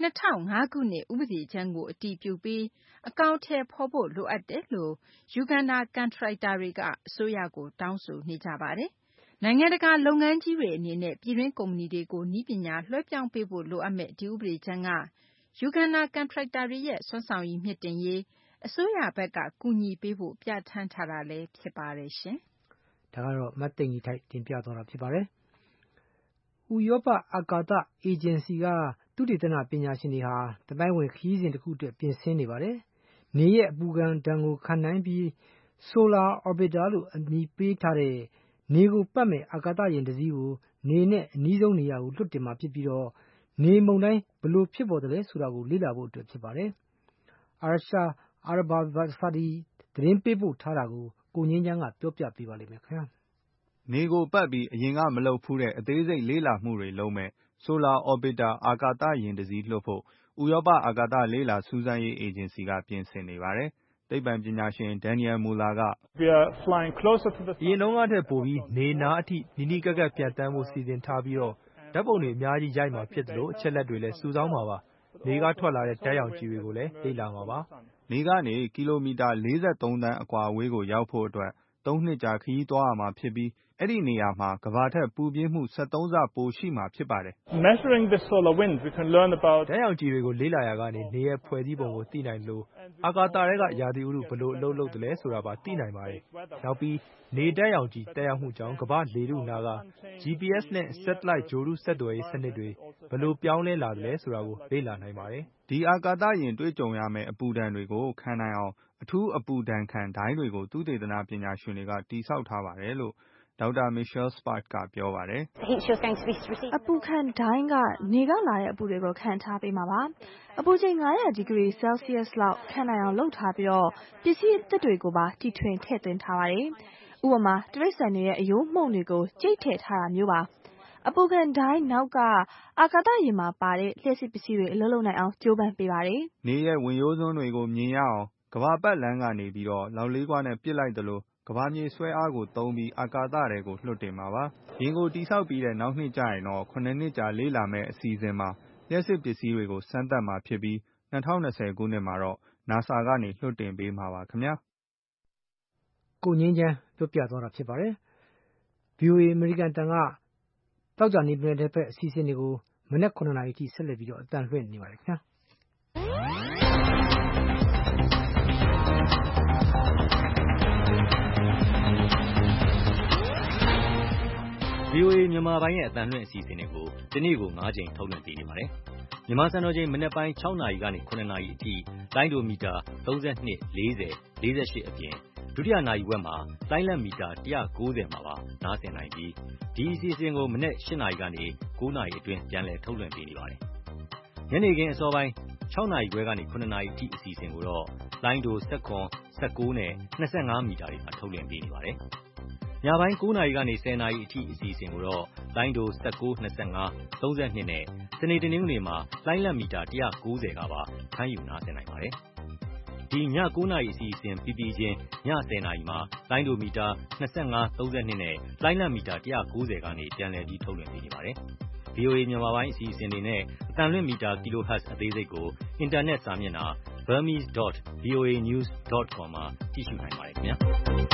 2005ခုနှစ်ဥပဒေကြမ်းကိုအတည်ပြုပြီးအကောင့်ထဲဖော်ဖို့လိုအပ်တယ်လို့ယူဂန်ဒါကန်ထရိုက်တာတွေကအစိုးရကိုတောင်းဆိုနေကြပါတယ်။နိုင်ငံတကာလုပ်ငန်းကြီးတွေအနေနဲ့ပြည်တွင်းကုမ္ပဏီတွေကိုနည်းပညာလွှဲပြောင်းပေးဖို့လိုအပ်မဲ့ဒီဥပဒေကြမ်းကယူဂန်ဒါကန်ထရိုက်တာတွေရဲ့စွမ်းဆောင်ရည်မြင့်တင်ရေးအစိုးရဘက်ကကူညီပေးဖို့ပြဋ္ဌာန်းထားတာလည်းဖြစ်ပါတယ်ရှင်။ဒါကတော့မတ်သိင်ကြီးထိုက်တင်ပြသွားတာဖြစ်ပါတယ်။ဥရောပအာကာသအေဂျင်စီကသုတေသနပညာရှင်တွေဟာတမိုင်းဝင်ခရီးစဉ်တစ်ခုအတွက်ပြင်ဆင်နေပါတယ်။နေရဲ့အပူခံတံကိုခံနိုင်ပြီး Solar Orbiter လို့အမည်ပေးထားတဲ့နေကိုပတ်မဲ့အာကာသယာဉ်တစ်စီးကိုနေနဲ့အနီးဆုံးနေရာကိုလွှတ်တင်မှာဖြစ်ပြီးတော့နေမုန်တိုင်းဘယ်လိုဖြစ်ပေါ်တယ်လဲဆိုတာကိုလေ့လာဖို့အတွက်ဖြစ်ပါတယ်။ Arsha Arabasadi သတင်းပေးပို့ထားတာကိုကိုငင်းချမ်းကပြောပြပေးပါလိမ့်မယ်ခင်ဗျာ။နေကိုပတ်ပြီးအရင်ကမလုပ်ဖူးတဲ့အသေးစိတ်လေ့လာမှုတွေလုပ်မဲ့ Solar Orbiter အာကာသယာဉ်တစ်စီးလွှတ်ဖို့ဥရောပအာကာသလေ့လာစူးစမ်းရေးအေဂျင်စီကပြင်ဆင်နေပါတယ်။သိပ္ပံပညာရှင် Daniel Muller ကအရင်တုန်းကထက်ပိုပြီးနေနာအထိနီးနီးကပ်ကပ်ပျံသန်းဖို့စီစဉ်ထားပြီးတော့ဓာတ်ပုံတွေအများကြီးရိုက်မှာဖြစ်တယ်လို့အချက်လက်တွေလည်းစုဆောင်းမှာပါ။နေကထွက်လာတဲ့ဓာတ်ရောင်ခြည်တွေကိုလည်းလေ့လာမှာပါ။နေကနေကီလိုမီတာ43သန်းအကွာအဝေးကိုရောက်ဖို့အတွက်3နှစ်ကြာခရီးသွားရမှာဖြစ်ပြီးအဲ့ဒီနေရာမှာကမ္ဘာထက်ပူပြင်းမှု73ဆပိုရှိမှာဖြစ်ပါတယ်။ Measuring the solar winds we can learn about ဓာတ်ရောင်ခြည်တွေကိုလေ့လာရကနေနေရဲ့ဖွဲ့စည်းပုံကိုသိနိုင်လို့အာကာသထဲကရာသီဥတုဘယ်လိုအလုပ်လုပ်တယ်လဲဆိုတာပါသိနိုင်ပါတယ်။နောက်ပြီးနေဓာတ်ရောင်ခြည်တက်ရောက်မှုကြောင့်ကမ္ဘာလေထုနာက GPS နဲ့ Satellite ဂြိုဟ်တုဆက်သွယ်ရေးစနစ်တွေဘယ်လိုပြောင်းလဲလာတယ်လဲဆိုတာကိုလေ့လာနိုင်ပါတယ်။ဒီအာကာသယာဉ်တွေ့ကြုံရမယ့်အပူဒဏ်တွေကိုခံနိုင်အောင်အထူးအပူဒဏ်ခံဒိုင်းတွေကိုသုတေသနပညာရှင်တွေကတည်ဆောက်ထားပါတယ်လို့ဒေါက်တာ Michelle Spark ကပြောပါတယ်။အပူခံဒိုင်းကနေကလာတဲ့အပူတွေကိုခံထားပေးမှာပါ။အပူချိန်900ဒီဂရီဆဲလ်ဆီးယပ်စ်လောက်ခံနိုင်အောင်လုပ်ထားပြီးတော့ပစ္စည်းအသစ်တွေကိုပါတီထွင်ထည့်သွင်းထားပါတယ်။ဥပမာတိရစ္ဆာန်တွေရဲ့အယိုးမှုန့်တွေကိုကြိတ်ထည့်ထားတာမျိုးပါ။အပူခံဒိုင်းနောက်ကအာကာသယာဉ်မှာပါတဲ့လျှပ်စစ်ပစ္စည်းတွေအလုပ်လုပ်နိုင်အောင်ကြိုးပမ်းပေးပါတယ်။နေရဲ့ဝင်ရိုးစွန်းတွေကိုမြင်ရအောင်ကမ္ဘာပတ်လမ်းကနေပြီးတော့လောက်လေးခွနဲ့ပစ်လိုက်သလိုကမ္ဘာမြေဆွဲအားကိုသုံးပြီးအာကာသထဲကိုလွှတ်တင်မှာပါ။ယာဉ်ကိုတိဆောက်ပြီးတဲ့နောက်နှစ်ကျရင်တော့9နှစ်ကြာလေ့လာမယ့်အစီအစဉ်မှာလျှပ်စစ်ပစ္စည်းတွေကိုစမ်းသပ်မှာဖြစ်ပြီး2020ခုနှစ်မှာတော့ NASA ကနေလွှတ်တင်ပေးမှာပါခင်ဗျာ။ကိုငင်းချမ်းပြောပြသွားတာဖြစ်ပါတယ်။ VOA အမေရိကန်တန်ကတောက်ကြနေပြည်တဲ့ဘက်အစီအစဉ်တွေကိုမနက်9နာရီအထိဆက်လက်ပြီးတော့အတန်လွှင့်နေပါတယ်ခင်ဗျာ။ VOA မြန်မာပိုင်းရဲ့အသံလွှင့်အစီအစဉ်တွေကိုဒီနေ့ကို9ချိန်ထုတ်လွှင့်ပေးနေပါတယ်။မြန်မာစံတော်ချိန်မနက်ပိုင်း6နာရီကနေ9နာရီအထိလိုင်းဒိုမီတာ32 40 48အပြင်ဒုတိယနာရီဝက်မှာလိုင်းလက်မီတာ190မှာပါနားဆင်နိုင်ပြီးဒီအစီအစဉ်ကိုမနက်8နာရီကနေ9နာရီအတွင်းပြန်လည်ထုတ်လွှင့်ပေးနေပါတယ်။ညနေခင်းအစောပိုင်း6နာရီခွဲကနေ9နာရီအထိအစီအစဉ်ကိုတော့လိုင်းဒို19နဲ့25မီတာတွေမှာထုတ်လွှင့်ပေးနေပါတယ်။ညပိုင်း9နာရီကနေ10နာရီအထိအစီအစဉ်ကိုတော့လိုင်းဒို19 25 32နဲ့စနေတနင်္ဂနွေမှာလိုင်းလက်မီတာ190ကပါဖမ်းယူနားဆင်နိုင်ပါတယ်။ဒီည9 နာရီအစီအစဉ်ပြီးပြီးချင်းည10 နာရီမှာလိုင်းဒိုမီတာ25 32နဲ့လိုင်းလံမီတာ190ကနေပြန်လည်ပြီးထုတ်လွှင့်ပေးနေပါတယ်။ VOA မြန်မာပိုင်းအစီအစဉ်တွေနဲ့အသံလွှင့်မီတာ kilohertz အသေးစိတ်ကိုအင်တာနက်စာမျက်နှာ burmese.voanews.com မှာကြည့်ရှုနိုင်ပါတယ်ခင်ဗျာ။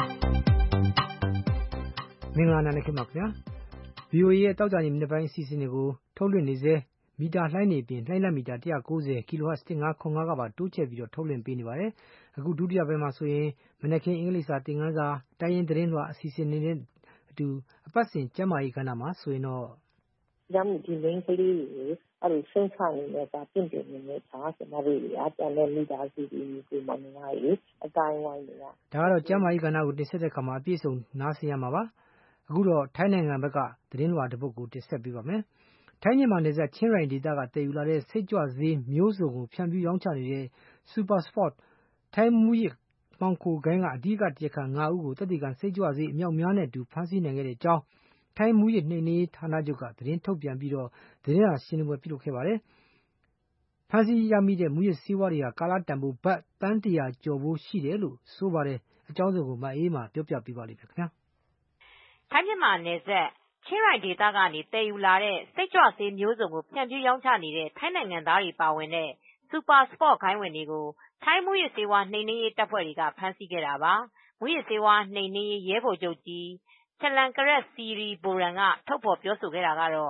မင်္ဂလာနံနက်ခင်းပါခင်ဗျာ။ VOA ရဲ့တောက်ကြနေမနေ့ပိုင်းအစီအစဉ်တွေကိုထုတ်လွှင့်နေစေမီတာလှိုင်းနေပြင်လှိုင်းလံမီတာ190 kHz 1505ကပါတိုးချဲ့ပြီးတော့ထုတ်လွှင့်ပေးနေပါတယ်။အခုဒုတိယပိုင်းမှာဆိုရင်မနက်ခင်းအင်္ဂလိပ်စာသင်ခန်းစာတိုင်းရင်းသတင်းလွှာအစီအစဉ်တွေနဲ့အတူအပတ်စဉ်ကျန်းမာရေးကဏ္ဍမှာဆိုရင်တော့ရမှုဒီလင်းကလေးတွေအဲ့လိုဆုံးချနေတဲ့ကပြင့်ပြင်းနေတာကျွန်တော်တို့ကတန်တဲ့မိသားစုတွေကိုမမနာရေးအတိုင်းဝိုင်းတွေကဒါကတော့ကျန်းမာရေးကဏ္ဍကိုတင်ဆက်တဲ့အခါမှာအပြည့်စုံနားဆင်ရမှာပါအခုတော့ထိုင်းနိုင်ငံဘက်ကသတင်းလွှာတစ်ပုဒ်ကိုတင်ဆက်ပေးပါမယ်ထိုင်းမြန်မာနယ်စပ်ချင်းရိုင်ဒေသကတည်ယူလာတဲ့စိတ်ကြွဆေးမျိုးစုံကိုဖြန့်ဖြူးရောင်းချနေတဲ့ Super Sport ထိုင်းမူရစ်မှောင်ခိုဂိုင်းကအဓိကတရားခံ9ဦးကိုတပ်တွေကန်စိတ်ကြွဆေးအမြောက်များနဲ့အတူဖမ်းဆီးနိုင်ခဲ့တဲ့အကြောင်းထိုင်းမူရစ်နှိမ်နင်းရေးဌာနချုပ်ကသတင်းထုတ်ပြန်ပြီးတော့သတင်းစာရှင်းလင်းပွဲပြုလုပ်ခဲ့ပါတယ်။ဖမ်းဆီးရမိတဲ့မူရစ်ဆေးဝါးတွေဟာကာလတန်ဖိုးဘတ်တန်း100ကျော်ဖို့ရှိတယ်လို့ဆိုပါတယ်။အကြောင်းစုံကိုမအေးမှာပြောပြပေးပါလိမ့်မယ်ခင်ဗျာ။ထိုင်းမြန်မာနယ်စပ်ချင်းရိုင်ဒေသကနေတည်ယူလာတဲ့စိတ်ကြွဆေးမျိုးစုံကိုဖြန့်ဖြူးရောင်းချနေတဲ့ထိုင်းနိုင်ငံသားတွေပါဝင်တဲ့ Super Sport ဂိုင်းဝင်တွေကိုထိုင်းမူရစ်ဆေးဝါးနှိမ်နင်းရေးတပ်ဖွဲ့တွေကဖမ်းဆီးခဲ့တာပါ။မူရစ်ဆေးဝါးနှိမ်နင်းရေးရဲဘော်ချုပ်ကြီးချလန်ကရက်စီရီဘိုရန်ကထုတ်ဖော်ပြောဆိုခဲ့တာကတော့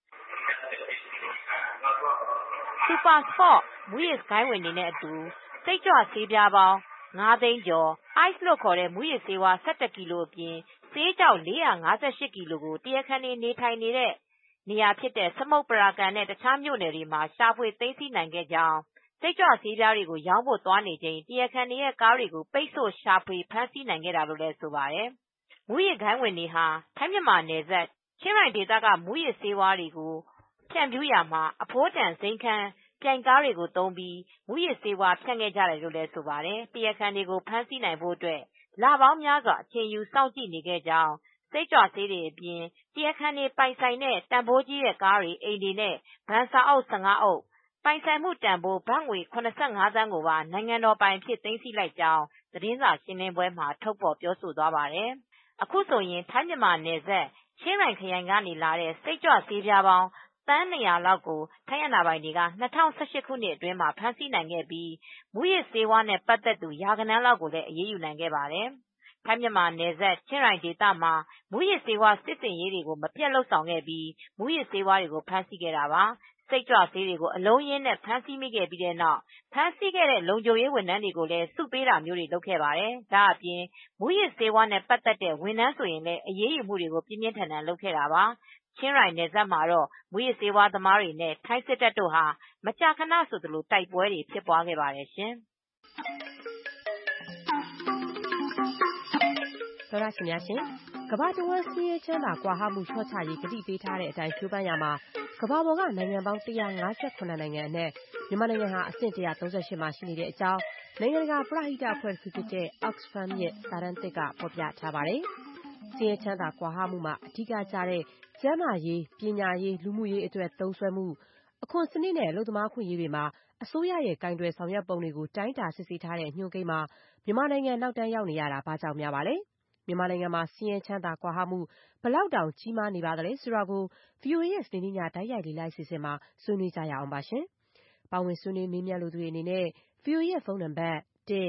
Super Sport မူရစ်ဂိုင်းဝင်တွေနဲ့အတူစိတ်ကြွဆေးပြားပေါင်း5သိန်းကျော် ice လို့ခေါ်တဲ့မူရစ်ဆေးဝါး17ကီလိုအပြင်ဆေးကြောက်458ကီလိုကိုတရားခံတွေနေထိုင်နေတဲ့နေရာဖြစ်တဲ့စမုတ်ပရာကန်နဲ့တခြားမြို့နယ်တွေမှာရှာဖွေသိမ်းဆည်းနိုင်ခဲ့ကြောင်းစိတ်ကြွဆေးပြားတွေကိုရောင်းဖို့သွားနေချိန်တရားခံတွေရဲ့ကားတွေကိုပိတ်ဆို့ရှာဖွေဖမ်းဆီးနိုင်ခဲ့တာလို့လည်းဆိုပါတယ်။မူရစ်ဂိုင်းဝင်တွေဟာထိုင်းမြန်မာနယ်စပ်ချင်းရိုင်ဒေသကမူရစ်ဆေးဝါးတွေကိုဖြန့်ဖြူးရာမှာအဖိုးတန်စိမ်းခန်းပြိုင်ကားတွေကိုသုံးပြီးမူရစ်ဆေးဝါးဖြန့်ခဲ့ကြတယ်လို့လည်းဆိုပါတယ်။တရားခံတွေကိုဖမ်းဆီးနိုင်ဖို့အတွက်လပေါင်းများစွာအချိန်ယူစောင့်ကြည့်နေခဲ့ကြောင်းစိတ်ကြွဆေးတွေအပြင်တရားခံတွေပိုင်ဆိုင်တဲ့တန်ဖိုးကြီးတဲ့ကားတွေအိမ်တွေနဲ့ဘဏ်စာအုပ်15အုပ်ပိုင်ဆိုင်မှုတန်ဖိုးဘတ်ငွေ85သန်းကိုပါနိုင်ငံတော်ပိုင်ဖြစ်သိမ်းဆည်းလိုက်ကြောင်းသတင်းစာရှင်းလင်းပွဲမှာထုတ်ဖော်ပြောဆိုသွားပါတယ်။အခုဆိုရင်ထိုင်းမြန်မာနယ်စပ်ချင်းရိုင်ခရိုင်ကနေလာတဲ့စိတ်ကြွဆေးပြားပေါင်းသန်း200လောက်ကိုထိုင်းအာဏာပိုင်တွေက2018ခုနှစ်အတွင်းမှာဖမ်းဆီးနိုင်ခဲ့ပြီးမူရစ်ဆေးဝါးနဲ့ပတ်သက်သူရာဂဏန်းလောက်ကိုလည်းအရေးယူနိုင်ခဲ့ပါတယ်။ထိုင်းမြန်မာနယ်စပ်ချင်းရိုင်ဒေသမှာမူရစ်ဆေးဝါးစစ်ဆင်ရေးတွေကိုမပြတ်လုပ်ဆောင်ခဲ့ပြီးမူရစ်ဆေးဝါးတွေကိုဖမ်းဆီးခဲ့တာပါ။စိတ်ကြွဆေးတွေကိုအလုံးရင်းနဲ့ဖမ်းဆီးမိခဲ့ပြီးတဲ့နောက်ဖမ်းဆီးခဲ့တဲ့လုံခြုံရေးဝန်ထမ်းတွေကိုလည်းစုပေးတာမျိုးတွေလုပ်ခဲ့ပါတယ်။ဒါအပြင်မူရစ်ဆေးဝါးနဲ့ပတ်သက်တဲ့ဝန်ထမ်းဆိုရင်လည်းအရေးယူမှုတွေကိုပြင်းပြင်းထန်ထန်လုပ်ခဲ့တာပါ။ချင်းရိုင်နယ်စပ်မှာတော့မူရစ်ဆေးဝါးသမားတွေနဲ့ထိုင်းစစ်တပ်တို့ဟာမကြာခဏဆိုသလိုတိုက်ပွဲတွေဖြစ်ပွားခဲ့ပါတယ်ရှင်။သောရရှင်များရှင်ကမ္ဘာတဝန်းစီးရဲချမ်းသာကွာဟမှုလျှော့ချရေးကတိပေးထားတဲ့အတိုင်းကျိုးပမ်းရမှာကမ္ဘာပေါ်ကနိုင်ငံပေါင်း158နိုင်ငံအနက်မြန်မာနိုင်ငံဟာအဆင့်138မှာရှိနေတဲ့အကြောင်းနိုင်ငံတကာပရဟိတအဖွဲ့ဖြစ်တဲ့ Oxfam ရဲ့စာတမ်းသစ်ကဖော်ပြထားပါတယ်။စီးရဲချမ်းသာကွာဟမှုမှာအဓိကကျတဲ့ကျန်းမာရေးပညာရေးလူမှုရေးအတွက်သုံးစွဲမှုအခွန်စနစ်နဲ့အလုပ်သမားခွင့်ရေးတွေမှာအစိုးရရဲ့ကင်တွယ်ဆောင်ရွက်ပုံတွေကိုတိုင်းတာစစ်ဆေးထားတဲ့ညွှန်ကိန်းမှာမြန်မာနိုင်ငံနောက်တန်းရောက်နေရတာဘာကြောင့်များပါလဲမြန်မာနိုင်ငံမှာစီးရဲချမ်းသာကွာဟမှုဘလောက်တောင်ကြီးမားနေပါသလဲဆိုတာကို VOA ရဲ့စနေနေ့ညတိုက်ရိုက်လေးလိုက်စီစဉ်မှာဆွေးနွေးကြရအောင်ပါရှင်။ပါဝင်ဆွေးနွေးမေးမြန်းလိုသူတွေအနေနဲ့ VOA ရဲ့ဖုန်းနံပါတ်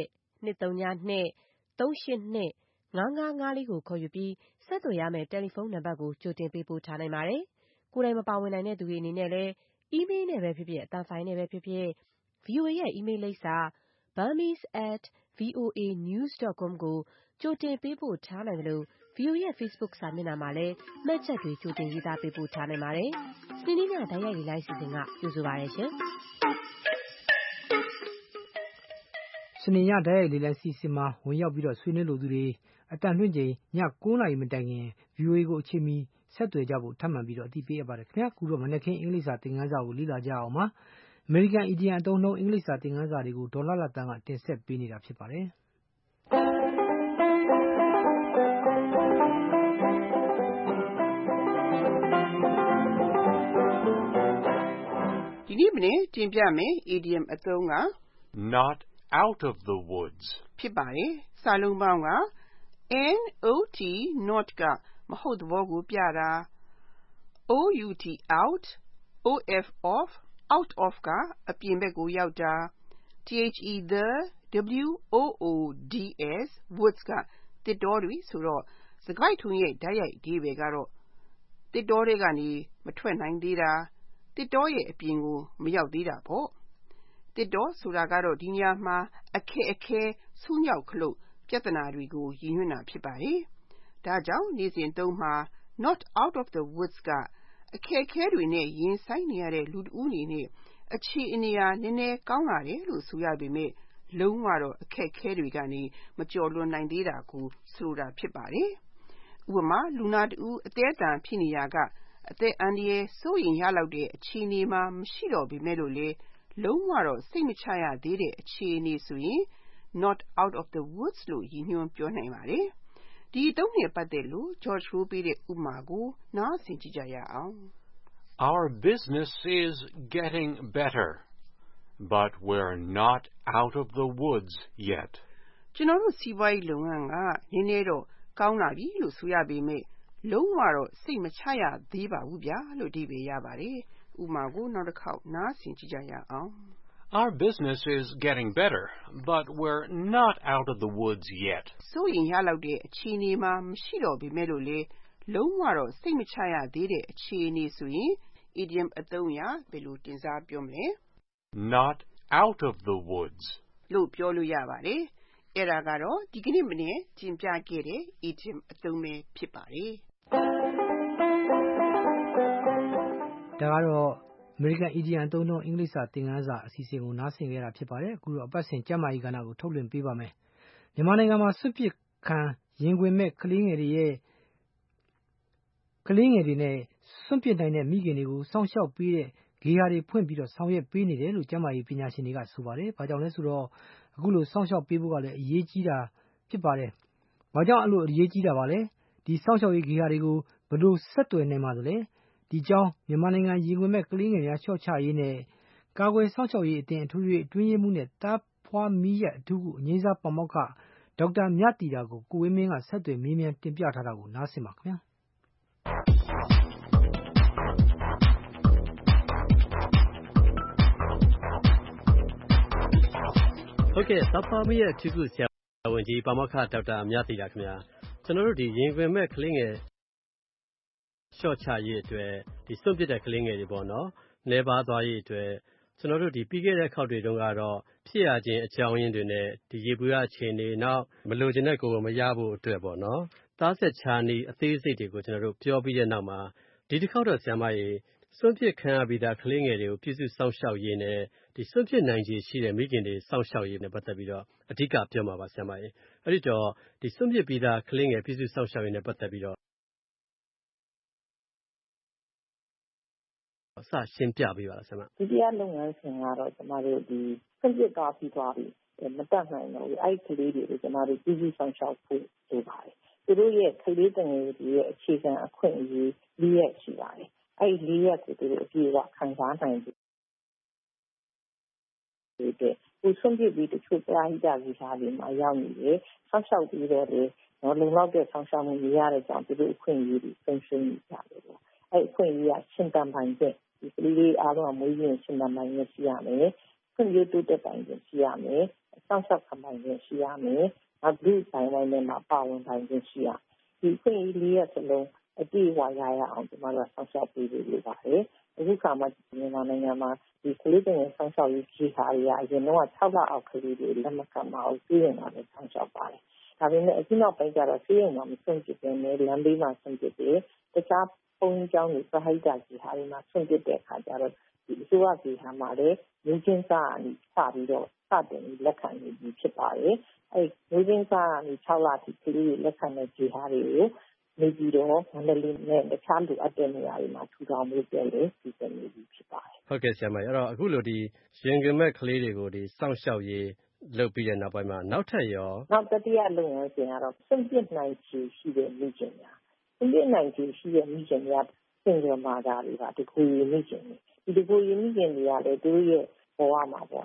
1-202-382-5554 ကိုခေါ်ယူပြီးဆက်သွယ်ရမယ့်တယ်လီဖုန်းနံပါတ်ကိုကြိုတင်ပေးပို့ထားနိုင်ပါတယ်။ကိုယ်တိုင်မပါဝင်နိုင်တဲ့သူတွေအနေနဲ့လည်းအီးမေးလ်နဲ့ပဲဖြစ်ဖြစ်အသံဖိုင်နဲ့ပဲဖြစ်ဖြစ် VOA ရဲ့အီးမေးလ်လိပ်စာ burmese@voanews.com ကိုကြိုတင်ပေးပို့ထားနိုင်တယ်လို့ VOA ရဲ့ Facebook စာမျက်နှာမှာလည်းမှတ်ချက်တွေကြိုတင်ရေးသားပေးပို့ထားနိုင်ပါတယ်။စနေနေ့ညတိုက်ရိုက်လေးလိုက်စီစဉ်ကကြိုဆိုပါရရှင်။စနေညတိုက်ရိုက်လေးလိုက်စီစဉ်မှာဝင်ရောက်ပြီးတော့ဆွေးနွေးလိုသူတွေအတန်လွှင့်ချိန်ည9နာရီမတိုင်ခင် VOA ကိုအချိန်မီဆက်သွယ်ကြဖို့ထပ်မံပြီးတော့အသိပေးရပါတယ်ခင်ဗျာခုတော့မနေ့ကင်းအင်္ဂလိပ်စာသင်ခန်းစာကိုလေ့လာကြအောင်ပါအမေရိကန်အီဒီယံအသုံးနှုန်းအင်္ဂလိပ်စာသင်ခန်းစာတွေကိုဒေါ်လာလတန်းကတင်ဆက်ပေးနေတာဖြစ်ပါတယ်ဒီနေ့မနေ့တင်ပြမယ် idiom အသုံးက not out of the woods ဖြစ်ပါတယ်။စာလုံးပေါင်းက not not ကမဟုတ်သဘောကိုပြတာ out out off out of ကအပြင်ဘက်ကိုရောက်တာ the woods woods ကတစ်တောတွေဆိုတော့စကားထုံးရဲ့တိုက်ရိုက်အဓိပ္ပာယ်ကတော့တစ်တောတွေကနေမထွက်နိုင်သေးတာတစ်တောရဲ့အပြင်ကိုမရောက်သေးတာပေါ့တစ်တောဆိုတာကတော့ဒီနေရာမှာအခက်အခဲဆူးညောက်ခလို့ပြဿနာတွေကိုရည်ညွှန်းတာဖြစ်ပါတယ်ဒါကြောင့်နေ့စဉ်သုံးမှာ not out of the woods ကအခက်အခဲတွေနဲ့ရင်ဆိုင်နေရတဲ့လူတဦးအနေနဲ့အခြေအနေဟာနည်းနည်းကောင်းလာတယ်လို့ဆိုရပေမဲ့လုံးဝတော့အခက်အခဲတွေကနေမကျော်လွန်နိုင်သေးတာကိုဆိုတာဖြစ်ပါတယ်ဥပမာလူနာတူအသေးအတန်ဖြစ်နေရကအသက်အန္တရာယ်စိုးရိမ်ရလောက်တဲ့အခြေအနေမှာမရှိတော့ပေမဲ့လို့လေလုံးဝတော့စိတ်မချရသေးတဲ့အခြေအနေဆိုရင် not out of the woods လို့ရည်ညွှန်းပြောနိုင်ပါတယ်ဒီအသုံးနဲ့ပတ်သက်လို့ George Rowe ပေးတဲ့ဥပမာကိုနားဆင်ကြည့်ကြရအောင် Our business is getting better, but we're not out of the woods yet. ကျွန်တော်တို့စီးပွားရေးလုပ်ငန်းကနည်းနည်းတော့ကောင်းလာပြီလို့ဆိုရပေမဲ့လုံးဝတော့စိတ်မချရသေးပါဘူးဗျာလို့အဓိပ္ပာယ်ရပါတယ်ဥပမာကိုနောက်တစ်ခေါက်နားဆင်ကြည့်ကြရအောင် Our business is getting better, but we're not out of the woods yet. စိုးရင်ရလောက်တဲ့အခြေအနေမှာမရှိတော့ပေမဲ့လို့လေလုံးဝတော့စိတ်မချရသေးတဲ့အခြေအနေဆိုရင် idiom အသုံးအရဘယ်လိုတင်စားပြောမလဲ Not out of the woods လို့ပြောလို့ရပါတယ်အဲ့ဒါကတော့ဒီကနေ့မနေ့ကျင်ပြခဲ့တဲ့ idiom အသုံးပဲဖြစ်ပါတယ်ဒါကတော့ American Idiom အသုံးနှုန်းအင်္ဂလိပ်စာသင်ခန်းစာအစီအစဉ်ကိုနားဆင်ကြရတာဖြစ်ပါတယ်အခုတော့အပတ်စဉ်ကျမ်းမာရေးကဏ္ဍကိုထုတ်လွှင့်ပေးပါမယ်မြန်မာနိုင်ငံမှာစွန့်ပစ်ခံရင်ခွင်မဲ့ကလေးငယ်တွေနဲ့စွန့်ပစ်နိုင်တဲ့မိခင်တွေကိုစောင့်ရှောက်ပေးတဲ့ဂေဟာတွေဖွင့်ပြီးတော့ဆောင်ရွက်ပေးနေတယ်လို့ကျန်းမာရေးပညာရှင်တွေကဆိုပါတယ်။ဘာကြောင့်လဲဆိုတော့အခုလိုစောင့်ရှောက်ပေးဖို့ကလည်းအရေးကြီးတာဖြစ်ပါတယ်။ဘာကြောင့်အဲ့လိုအရေးကြီးတာပါလဲ။ဒီစောင့်ရှောက်ရေးဂေဟာတွေကိုဘယ်လိုဆက်သွယ်နိုင်ပါသလဲ။ဒီကြောင်းမြန်မာနိုင်ငံရင်ခွင်မဲ့ကလေးငယ်များလျှော့ချရေးနဲ့ကာကွယ်စောင့်ရှောက်ရေးအသင်းအထူးအတွင်းရေးမှူးနဲ့တားဖွားမီးရအထူးကုအငြိမ်းစားပါမောက္ခဒေါက်တာမြတီတာကိုကိုဝင်းမင်းကဆက်သွယ်မေးမြန်းတင်ပြထားတာကိုနားဆင်ပါခင်ဗျာ။ဟုတ်ကဲ့သဖွားမီးရအထူးကုဆရာဝန်ကြီးပါမောက္ခဒေါက်တာမြတီတာခင်ဗျာကျွန်တော်တို့ဒီရင်ခွင်မဲ့ကလေးငယ်ရှော့ချရေးအတွက်ဒီစွန့်ပစ်တဲ့ကလေးငယ်တွေပေါ့နော်လဲပါသွားရေးအတွက်ကျွန်တော်တို့ဒီပြီးခဲ့တဲ့ခေါက်တွေတုန်းကတော့ဖြစ်ရခြင်းအကြောင်းရင်းတွေနဲ့ဒီရေပူရအခြေအနေနောက်မလိုချင်တဲ့ကိုယ်မရဖို့အတွက်ပေါ့နော်သားဆက်ချာနီအသေးစိတ်တွေကိုကျွန်တော်တို့ပြောပြီးတဲ့နောက်မှာဒီတစ်ခေါက်တော့ဆရာမရေစွန့်ပစ်ခံရပြီးသားကလေးငယ်တွေကိုပြည်စုစောင့်ရှောက်ရေးနဲ့ဒီစွန့်ပစ်နိုင်ခြေရှိတဲ့မိခင်တွေစောင့်ရှောက်ရေးနဲ့ပတ်သက်ပြီးတော့အဓိကပြောမှာပါဆရာမရေအဲ့ဒီတော့ဒီစွန့်ပစ်ပြီးသားကလေးငယ်ပြည်စုစောင့်ရှောက်ရေးနဲ့ပတ်သက်ပြီးတော့စရှင်းပြပေးပါလားဆရာမဒီတရားလုပ်ငန်းစဉ်ကတော့ကျမတို့ဒီစွန့်ပစ်သွားပြီမတတ်နိုင်တော့ဘူးအဲ့ဒီကလေးတွေကိုကျမတို့ပြည်စုဆောင်ရှောက်ဖို့လိုပါတယ်သူတို့ရဲ့ကလေးတငယ်တွေရဲ့အခြေခံအခွင့်အရေး၄ရက်ရှိပါတယ်အဲ့ဒီ၄ရက်ကိုသူတို့အပြည့်အဝခံစားနိုင်တယ်ဒီစွန့်ပစ်ပြီးတချို့ပရာဟိတဗီဇာတွေမှာရောက်နေတယ်ဆောက်ရှောက်ပြီးတော့လေလုံလောက်တဲ့ဆောင်ရှောက်မှုမရတဲ့ကြောင့်သူတို့အခွင့်အရေးတွေဆုံးရှုံးနေကြတယ်ပေါ့အဲ့အခွင့်အရေးကရှင်သန်ပိုင်တဲ့ဒီကလေးလေးအားလုံးအမွေးရင်းရှင်သန်ပိုင်ရရှိရမယ်ခွင့်ရတိုးတက်ပိုင်ရရှိရမယ်စောင့်ရှောက်ခံပိုင်ရရှိရမယ်နောက်ဒီဆိုင်ဝိုင်းထဲမှာပါဝင်ပိုင်ရရှိရဒီခွင့်ရ၄ရက်စလုံးအပြည့်အဝရရအောင်ကျမတို့ဆောက်ရှောက်ပေးလို့ရပါတယ်အခုခါမှမြန်မာနိုင်ငံမှာဒီကလေးတွေဆောက်ရှောက်ရေးကြီးဟာတွေအရင်တော့6လအောက်ကလေးတွေလက်မခံမအောင်ပြည်နေတာလည်းဆောက်ရှောက်ပါတယ်ဒါပေမဲ့အခုနောက်ပိုင်းကျတော့စီးရင်တော့မဆုံးဖြစ်တဲ့နဲ့လမ်းဘေးမှာဆုံးဖြစ်တယ်တခြားပုံကြောင်းတွေပဟိတကြီးဟာတွေမှာဆုံးဖြစ်တဲ့အခါကျတော့ဒီအစိုးရကြီးဟာမှာလည်းလူချင်းစားအပြီးစပြီးတော့စတင်လက်ခံနေပြီဖြစ်ပါတယ်အဲလူချင်းစားအပြီး6လထိကလေးတွေလက်ခံတဲ့ကြီးဟာတွေကိုနေပြီးတော့မန္တလေးနဲ့တခြားလူအပ်တဲ့နေရာတွေမှာထူထောင်လို့ပြန်လေဒီစနေပြီဖြစ်ပါတယ်ဟုတ်ကဲ့ဆရာမအဲ့တော့အခုလိုဒီရင်ခွင်မဲ့ကလေးတွေကိုဒီစောင့်ရှောက်ရေးလုပ်ပြီးတဲ့နောက်ပိုင်းမှာနောက်ထပ်ရောနောက်တတိယလုပ်ငန်းစဉ်ကတော့စွန့်ပစ်နိုင်ခြေရှိတဲ့မိခင်များစွန့်ပစ်နိုင်ခြေရှိတဲ့မိခင်များစင်ကြယ်မာတာတွေကဒီကိုရီမိခင်တွေဒီကိုရီမိခင်တွေကလည်းသူတို့ရဲ့ဘဝမှာပေါ့လေ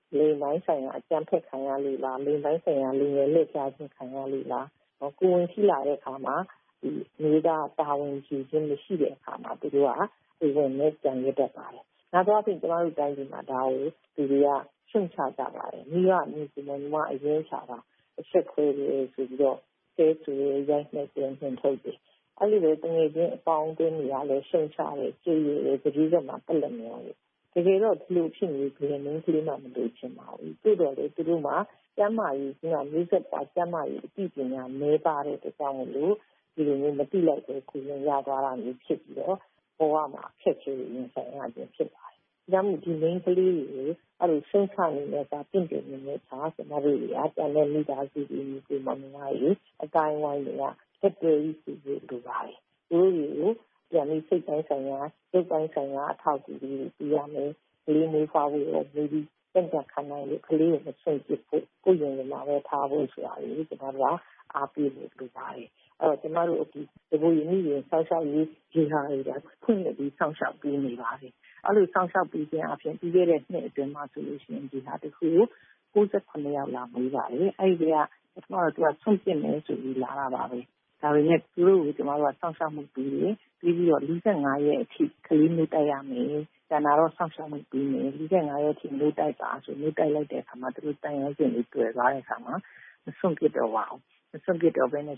လိမ်ပိုင်းဆိုင်ရာအကြမ်းဖက်ခံရလို့လားလိမ်ပိုင်းဆိုင်ရာလူငယ်လက်ကြားချင်းခံရလို့လားကိုဝင်ရှိလာတဲ့အခါမှာဒီမျိုးသားတာဝန်ယူခြင်းမရှိတဲ့အခါမှာသူတို့ကဝင်နဲ့ကြံရတတ်ပါတယ်နောက်တော့ပြင်ကျွန်တော်တို့တိုင်းပြည်မှာဒါကိုသူတွေကရှင်းချကြပါတယ်မိကမြေစီမမအရင်ချတာအချက်ခွဲလို့ဆိုပြီးတော့ဆဲဆူရိုက်နေတယ်ဟင်ထုတ်တယ်အဲ့လိုပဲတကယ်ချင်းအပေါင်းအသင်းတွေကလည်းရှင်းချတယ်ကြည်ရည်တတိယမှာပြက်လက်နေတယ်တကယ်တော့ဒီလိုဖြစ်နေကြတယ်မင်းကလေးမှမလို့ချင်ပါဘူးသို့တော်လည်းသူတို့မှာကျမ်းမာရေးကမျိုးဆက်ပါကျမ်းမာရေးအသိပညာမဲပါတဲ့အတွက်ကြောင့်လို့ဒီလိုမျိုးမတိလိုက်တဲ့ခုရင်ရသွားတာမျိုးဖြစ်ပြီးတော့ဘဝမှာအခက်အခဲတွေရင်ဆိုင်ရခြင်းဖြစ်ပါတယ်။ဒါမှမဟုတ်ဒီမင်းကလေးတွေအဲ့လိုရှင်းချနေတဲ့ကတင့်တယ်နေတဲ့ခြားစမတို့တွေကတန်တဲ့မိသားစုတွေဒီမှာများရေးအတိုင်းဝိုင်းတွေကတက်တယ်ကြီးစီလိုပါတယ်။သူတို့ပြန်ပြီးစိတ်တိုင်းဆိုင်ရာစိတ်တိုင်းဆိုင်ရာအထောက်အကူတွေပြရမယ်။ကလေးမျိုးဖွားဖို့ရောဒီတက်ကြခံနိုင်လို့ကလေးကိုမဆွေးပြဖို့ကိုယ်ရင်မှာပဲထားဖို့ဆိုတာလေကျွန်တော်ကအားပေးလို့ပြပါတယ်။အဲ့တော့ကျွန်တော်တို့ဒီဘိုးရင်းကြီးဆောက်ရှောက်ရေးဒီဟာတွေကဖွင့်ပြီးဆောက်ရှောက်ပေးနေပါတယ်။အဲ့လိုဆောက်ရှောက်ပေးခြင်းအပြင်ပြီးခဲ့တဲ့နှစ်အတွင်းမှာဆိုလို့ရှိရင်ဒီဟာတစ်ခု69ယောက်လာမေးပါတယ်။အဲ့ဒီကကျွန်တော်တို့ကဆုံးဖြတ်မယ်ဆိုပြီးလာတာပါပဲ။ဒါပေမဲ့သူတို့ကိုကျွန်တော်တို့ကဆောက်ရှောက်မှုပြီးပြီးတော့45ရက်အထိကလေးမျိုးတိုက်ရမယ်။ကျန်တာတော့ဆောက်ရှောက်မှုပြီးမယ်45ရက်အထိမျိုးတိုက်ပါဆိုမျိုးတိုက်လိုက်တဲ့အခါမှာသူတို့တိုင်ရခြင်းတွေတွေ့သွားတဲ့အခါမှာမဆုံးဖြတ်တော့ပါဘူး။မဆုံးဖြတ်တော့ဘဲနဲ့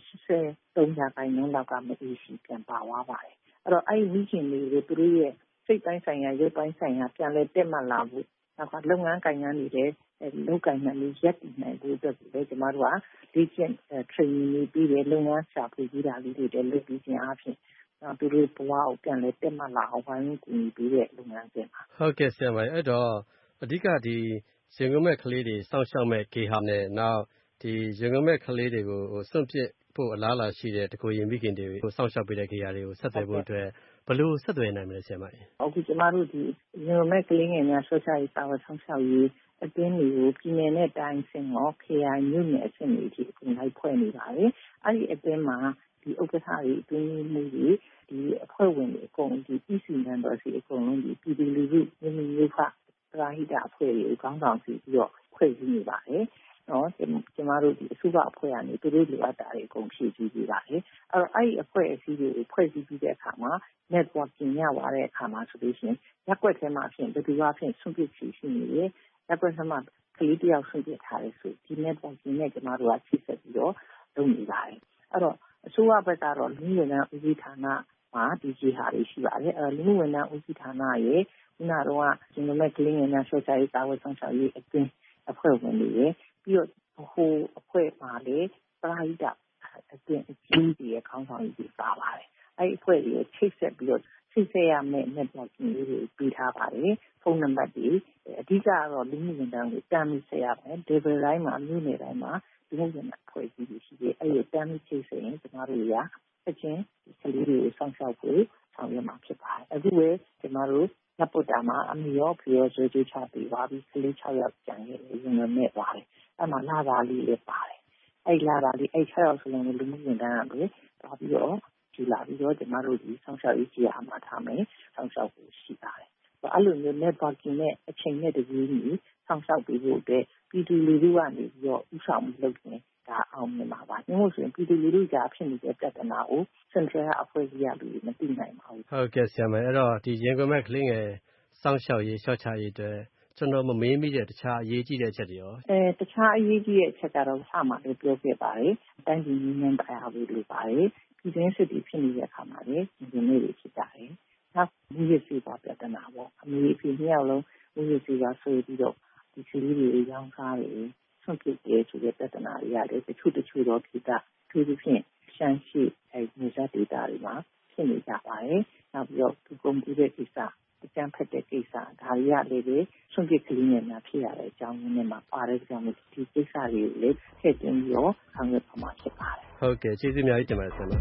83%လောက်ကမအေးရှိပြန်ပါသွားပါတယ်။အဲ့တော့အဲ့ဒီမိခင်တွေကိုသူတို့ရဲ့စိတ်ပိုင်းဆိုင်ရာရုပ်ပိုင်းဆိုင်ရာပြန်လဲတက်မှတ်လာဖို့နောက်ကလုပ်ငန်းကိုင်ငန်းတွေလုပ်ကိုင်နိုင်လို့ရက်တည်နိုင်ဖို့အတွက်လည်းကျွန်တော်တို့ကဒီကျင့် training တွေပြီးတယ်လုပ်ငန်းရှာဖွေပြီးတာလေးတွေလည်းလုပ်ပြီးခြင်းအပြင်သူတို့ဘဝကိုပြန်လဲတက်မှတ်လာအောင်ဝိုင်းကူညီပြီးတဲ့လုပ်ငန်းစဉ်ပါဟုတ်ကဲ့ဆရာမအဲ့တော့အဓိကဒီရင်ကုန်မဲ့ကလေးတွေစောင့်ရှောက်မဲ့ဂေဟာနဲ့နောက်ဒီရင်ကုန်မဲ့ကလေးတွေကိုစွန့်ပစ်ဖို့အလားအလာရှိတဲ့တကူရင်မိခင်တွေကိုစောင့်ရှောက်ပေးတဲ့ဂေဟာတွေကိုဆက်သွယ်ဖို့အတွက်ဘယ်လိုဆက်သွယ်နိုင်မလဲဆရာမကြီးအခုကျမတို့ဒီရင်ကုန်မဲ့ကလေးငယ်များဆော့ချရေးစာဝတ်ဆောင်ရှောက်ရေးအသင်းတွေကိုပြည်နယ်နဲ့တိုင်းဆင့်ရော KI မြို့နယ်အဆင့်တွေအထိအကုန်လိုက်ဖွဲ့နေပါတယ်အဲ့ဒီအသင်းမှာဒီဥက္ကဋ္ဌတွေအတွင်းမှုတွေဒီအဖွဲ့ဝင်တွေအကုန်ဒီ PC member တွေအကုန်လုံးဒီပြည်သူလူထုမျိုးဖပရာဟိတအဖွဲ့တွေခေါင်းဆောင်စီပြီးတော့ဖွဲ့စည်းနေပါတယ်နော်ကျမတို့ဒီအစုအဖွဲ့ကနေသူတို့လိုအပ်တာတွေအကုန်ဖြည့်ဆည်းပေးပါတယ်အဲ့ဒီအဖွဲ့အစည်းတွေကိုဖွဲ့စည်းပြီးတဲ့အခါမှာ networking ရသွားတဲ့အခါမှာဆိုလို့ရှိရင်ရက်ွက်ထဲမှာဖြစ်ဘယ်သူကဖြစ်ဆွန့်ပစ်စီရှိနေတယ်ရက်ွက်ထဲမှာကလေးတယောက်ဆွန့်ပစ်ထားတယ်ဆိုဒီ networking နဲ့ကျမတို့ကချိတ်ဆက်ပြီးတော့လုပ်နေပါတယ်အဲ့တော့အစိုးရဘက်ကတော့လူမျိုးဝန်ထမ်းဦးစီးဌာနမှာဒီကြီးဟာတွေရှိပါတယ်အဲ့လူမျိုးဝန်ထမ်းဦးစီးဌာနရဲ့ခုနကတော့ကျွန်တော်တို့ကလေးငယ်များဆော့ချရေးစာဝတ်ဆောင်ရှောက်ရေးအတွင်းအဖွဲ့ဝင်တွေရဲ့ပြီးတော့ဟိုအဖွဲ့မှာလေပရာဟိတအသင်းအကြီးကြီးရဲ့ခေါင်းဆောင်ကြီးပါပါတယ်အဲ့ဒီအဖွဲ့တွေချိတ်ဆက်ပြီးတော့ချိတ်ဆက်ရမယ့် networking တွေပြီးထားပါတယ်ဖုန်းနံပါတ်တွေအဓိကတော့လူမှုဝန်ထမ်းတွေတမ်းပြီးဆက်ရမယ် level တိုင်းမှာမြို့နယ်တိုင်းမှာလူမှုဝန်ထမ်းအဖွဲ့အစည်းတွေရှိတယ်အဲ့ဒီတမ်းပြီးချိတ်ဆက်ရင်ကျမတို့ရအချင်းကလေးတွေကိုစောင့်ရှောက်ဖို့ဆောင်ရွက်မှာဖြစ်ပါတယ်အခုပဲကျမတို့နပုတ္တမှာအမေရောဖေရောဆွေးကြချပြီးပါပြီကလေး6ယောက်ကျန်ခဲ့တယ်ရင်နဲ့ပါတယ်အဲ့မှာလာသားလေးလည်းပါတယ်အဲ့လာသားလေးအဲ့6ယောက်စလုံးလူမှုဝန်ထမ်းကလည်းသွားပြီးတော့ကြည်လာပြီးတော့ကျမတို့ဒီဆောင်ရှောက်ရေးကြီးအားမှာထားမယ်ဆောင်ရှောက်ဖို့ရှိပါတယ်အဲ့လိုမျိုး networking နဲ့အချိန်နဲ့တပြေးညီဆောင်ရှောက်ပေးဖို့အတွက်ပြည်သူလူထုကနေပြီးတော့ဥဆောင်မှုလုပ်နေဒါအောင်မြင်ပါပါ။ဒီလိုဆိုရင်ပြည်သူလူထုကြားဖြစ်နေတဲ့ပြဿနာကို Central အဖွဲ့ကြီးကလူမသိနိုင်ပါဘူး။ဟုတ်ကဲ့ဆရာမအဲ့တော့ဒီရင်ကုန်မဲ့ကလေးငယ်စောင့်ရှောက်ရေးရှော့ချရေးအတွက်ကျွန်တော်မမေးမိတဲ့တခြားအရေးကြီးတဲ့အချက်တွေရောတခြားအရေးကြီးတဲ့အချက်ကတော့ဆမှလည်းပြောခဲ့ပါတယ်။တိုင်းပြည်ညီညွတ်တရားဖို့လိုပါတယ်။ပြည်တွင်းစစ်တွေဖြစ်နေတဲ့အခါမှာလည်းဒီနေ့တွေဖြစ်ကြတယ်။နောက်ဒီရစီပါပြဿနာပေါ့အမေအဖေနှစ်ယောက်လုံးဒီရစီပါဆိုပြီးတော့ဒီကလေးတွေရောင်းစားတယ်ဆွန့်ပစ်တယ်ဆိုတဲ့ပြဿနာတွေရတယ်တချို့တော့ဖြစ်တာသူတို့ဖြင့်ရှမ်းရှိနေစားဒေတာတွေမှာဖြစ်နေကြပါတယ်နောက်ပြီးတော့ဒီကွန်ပျူတာကိစ္စအကြမ်းဖက်တဲ့ကိစ္စဒါတွေကလည်းပဲဆွန့်ပစ်ကလေးငယ်များဖြစ်ရတဲ့အကြောင်းရင်းနဲ့မှာပါတဲ့ကြောင့်ဒီကိစ္စတွေကိုလည်းထည့်သွင်းပြီးတော့ဆောင်ရွက်ပါမှာဖြစ်ပါတယ်ဟုတ်ကဲ့ကျေးဇူးအများကြီးတင်ပါတယ်ဆရာ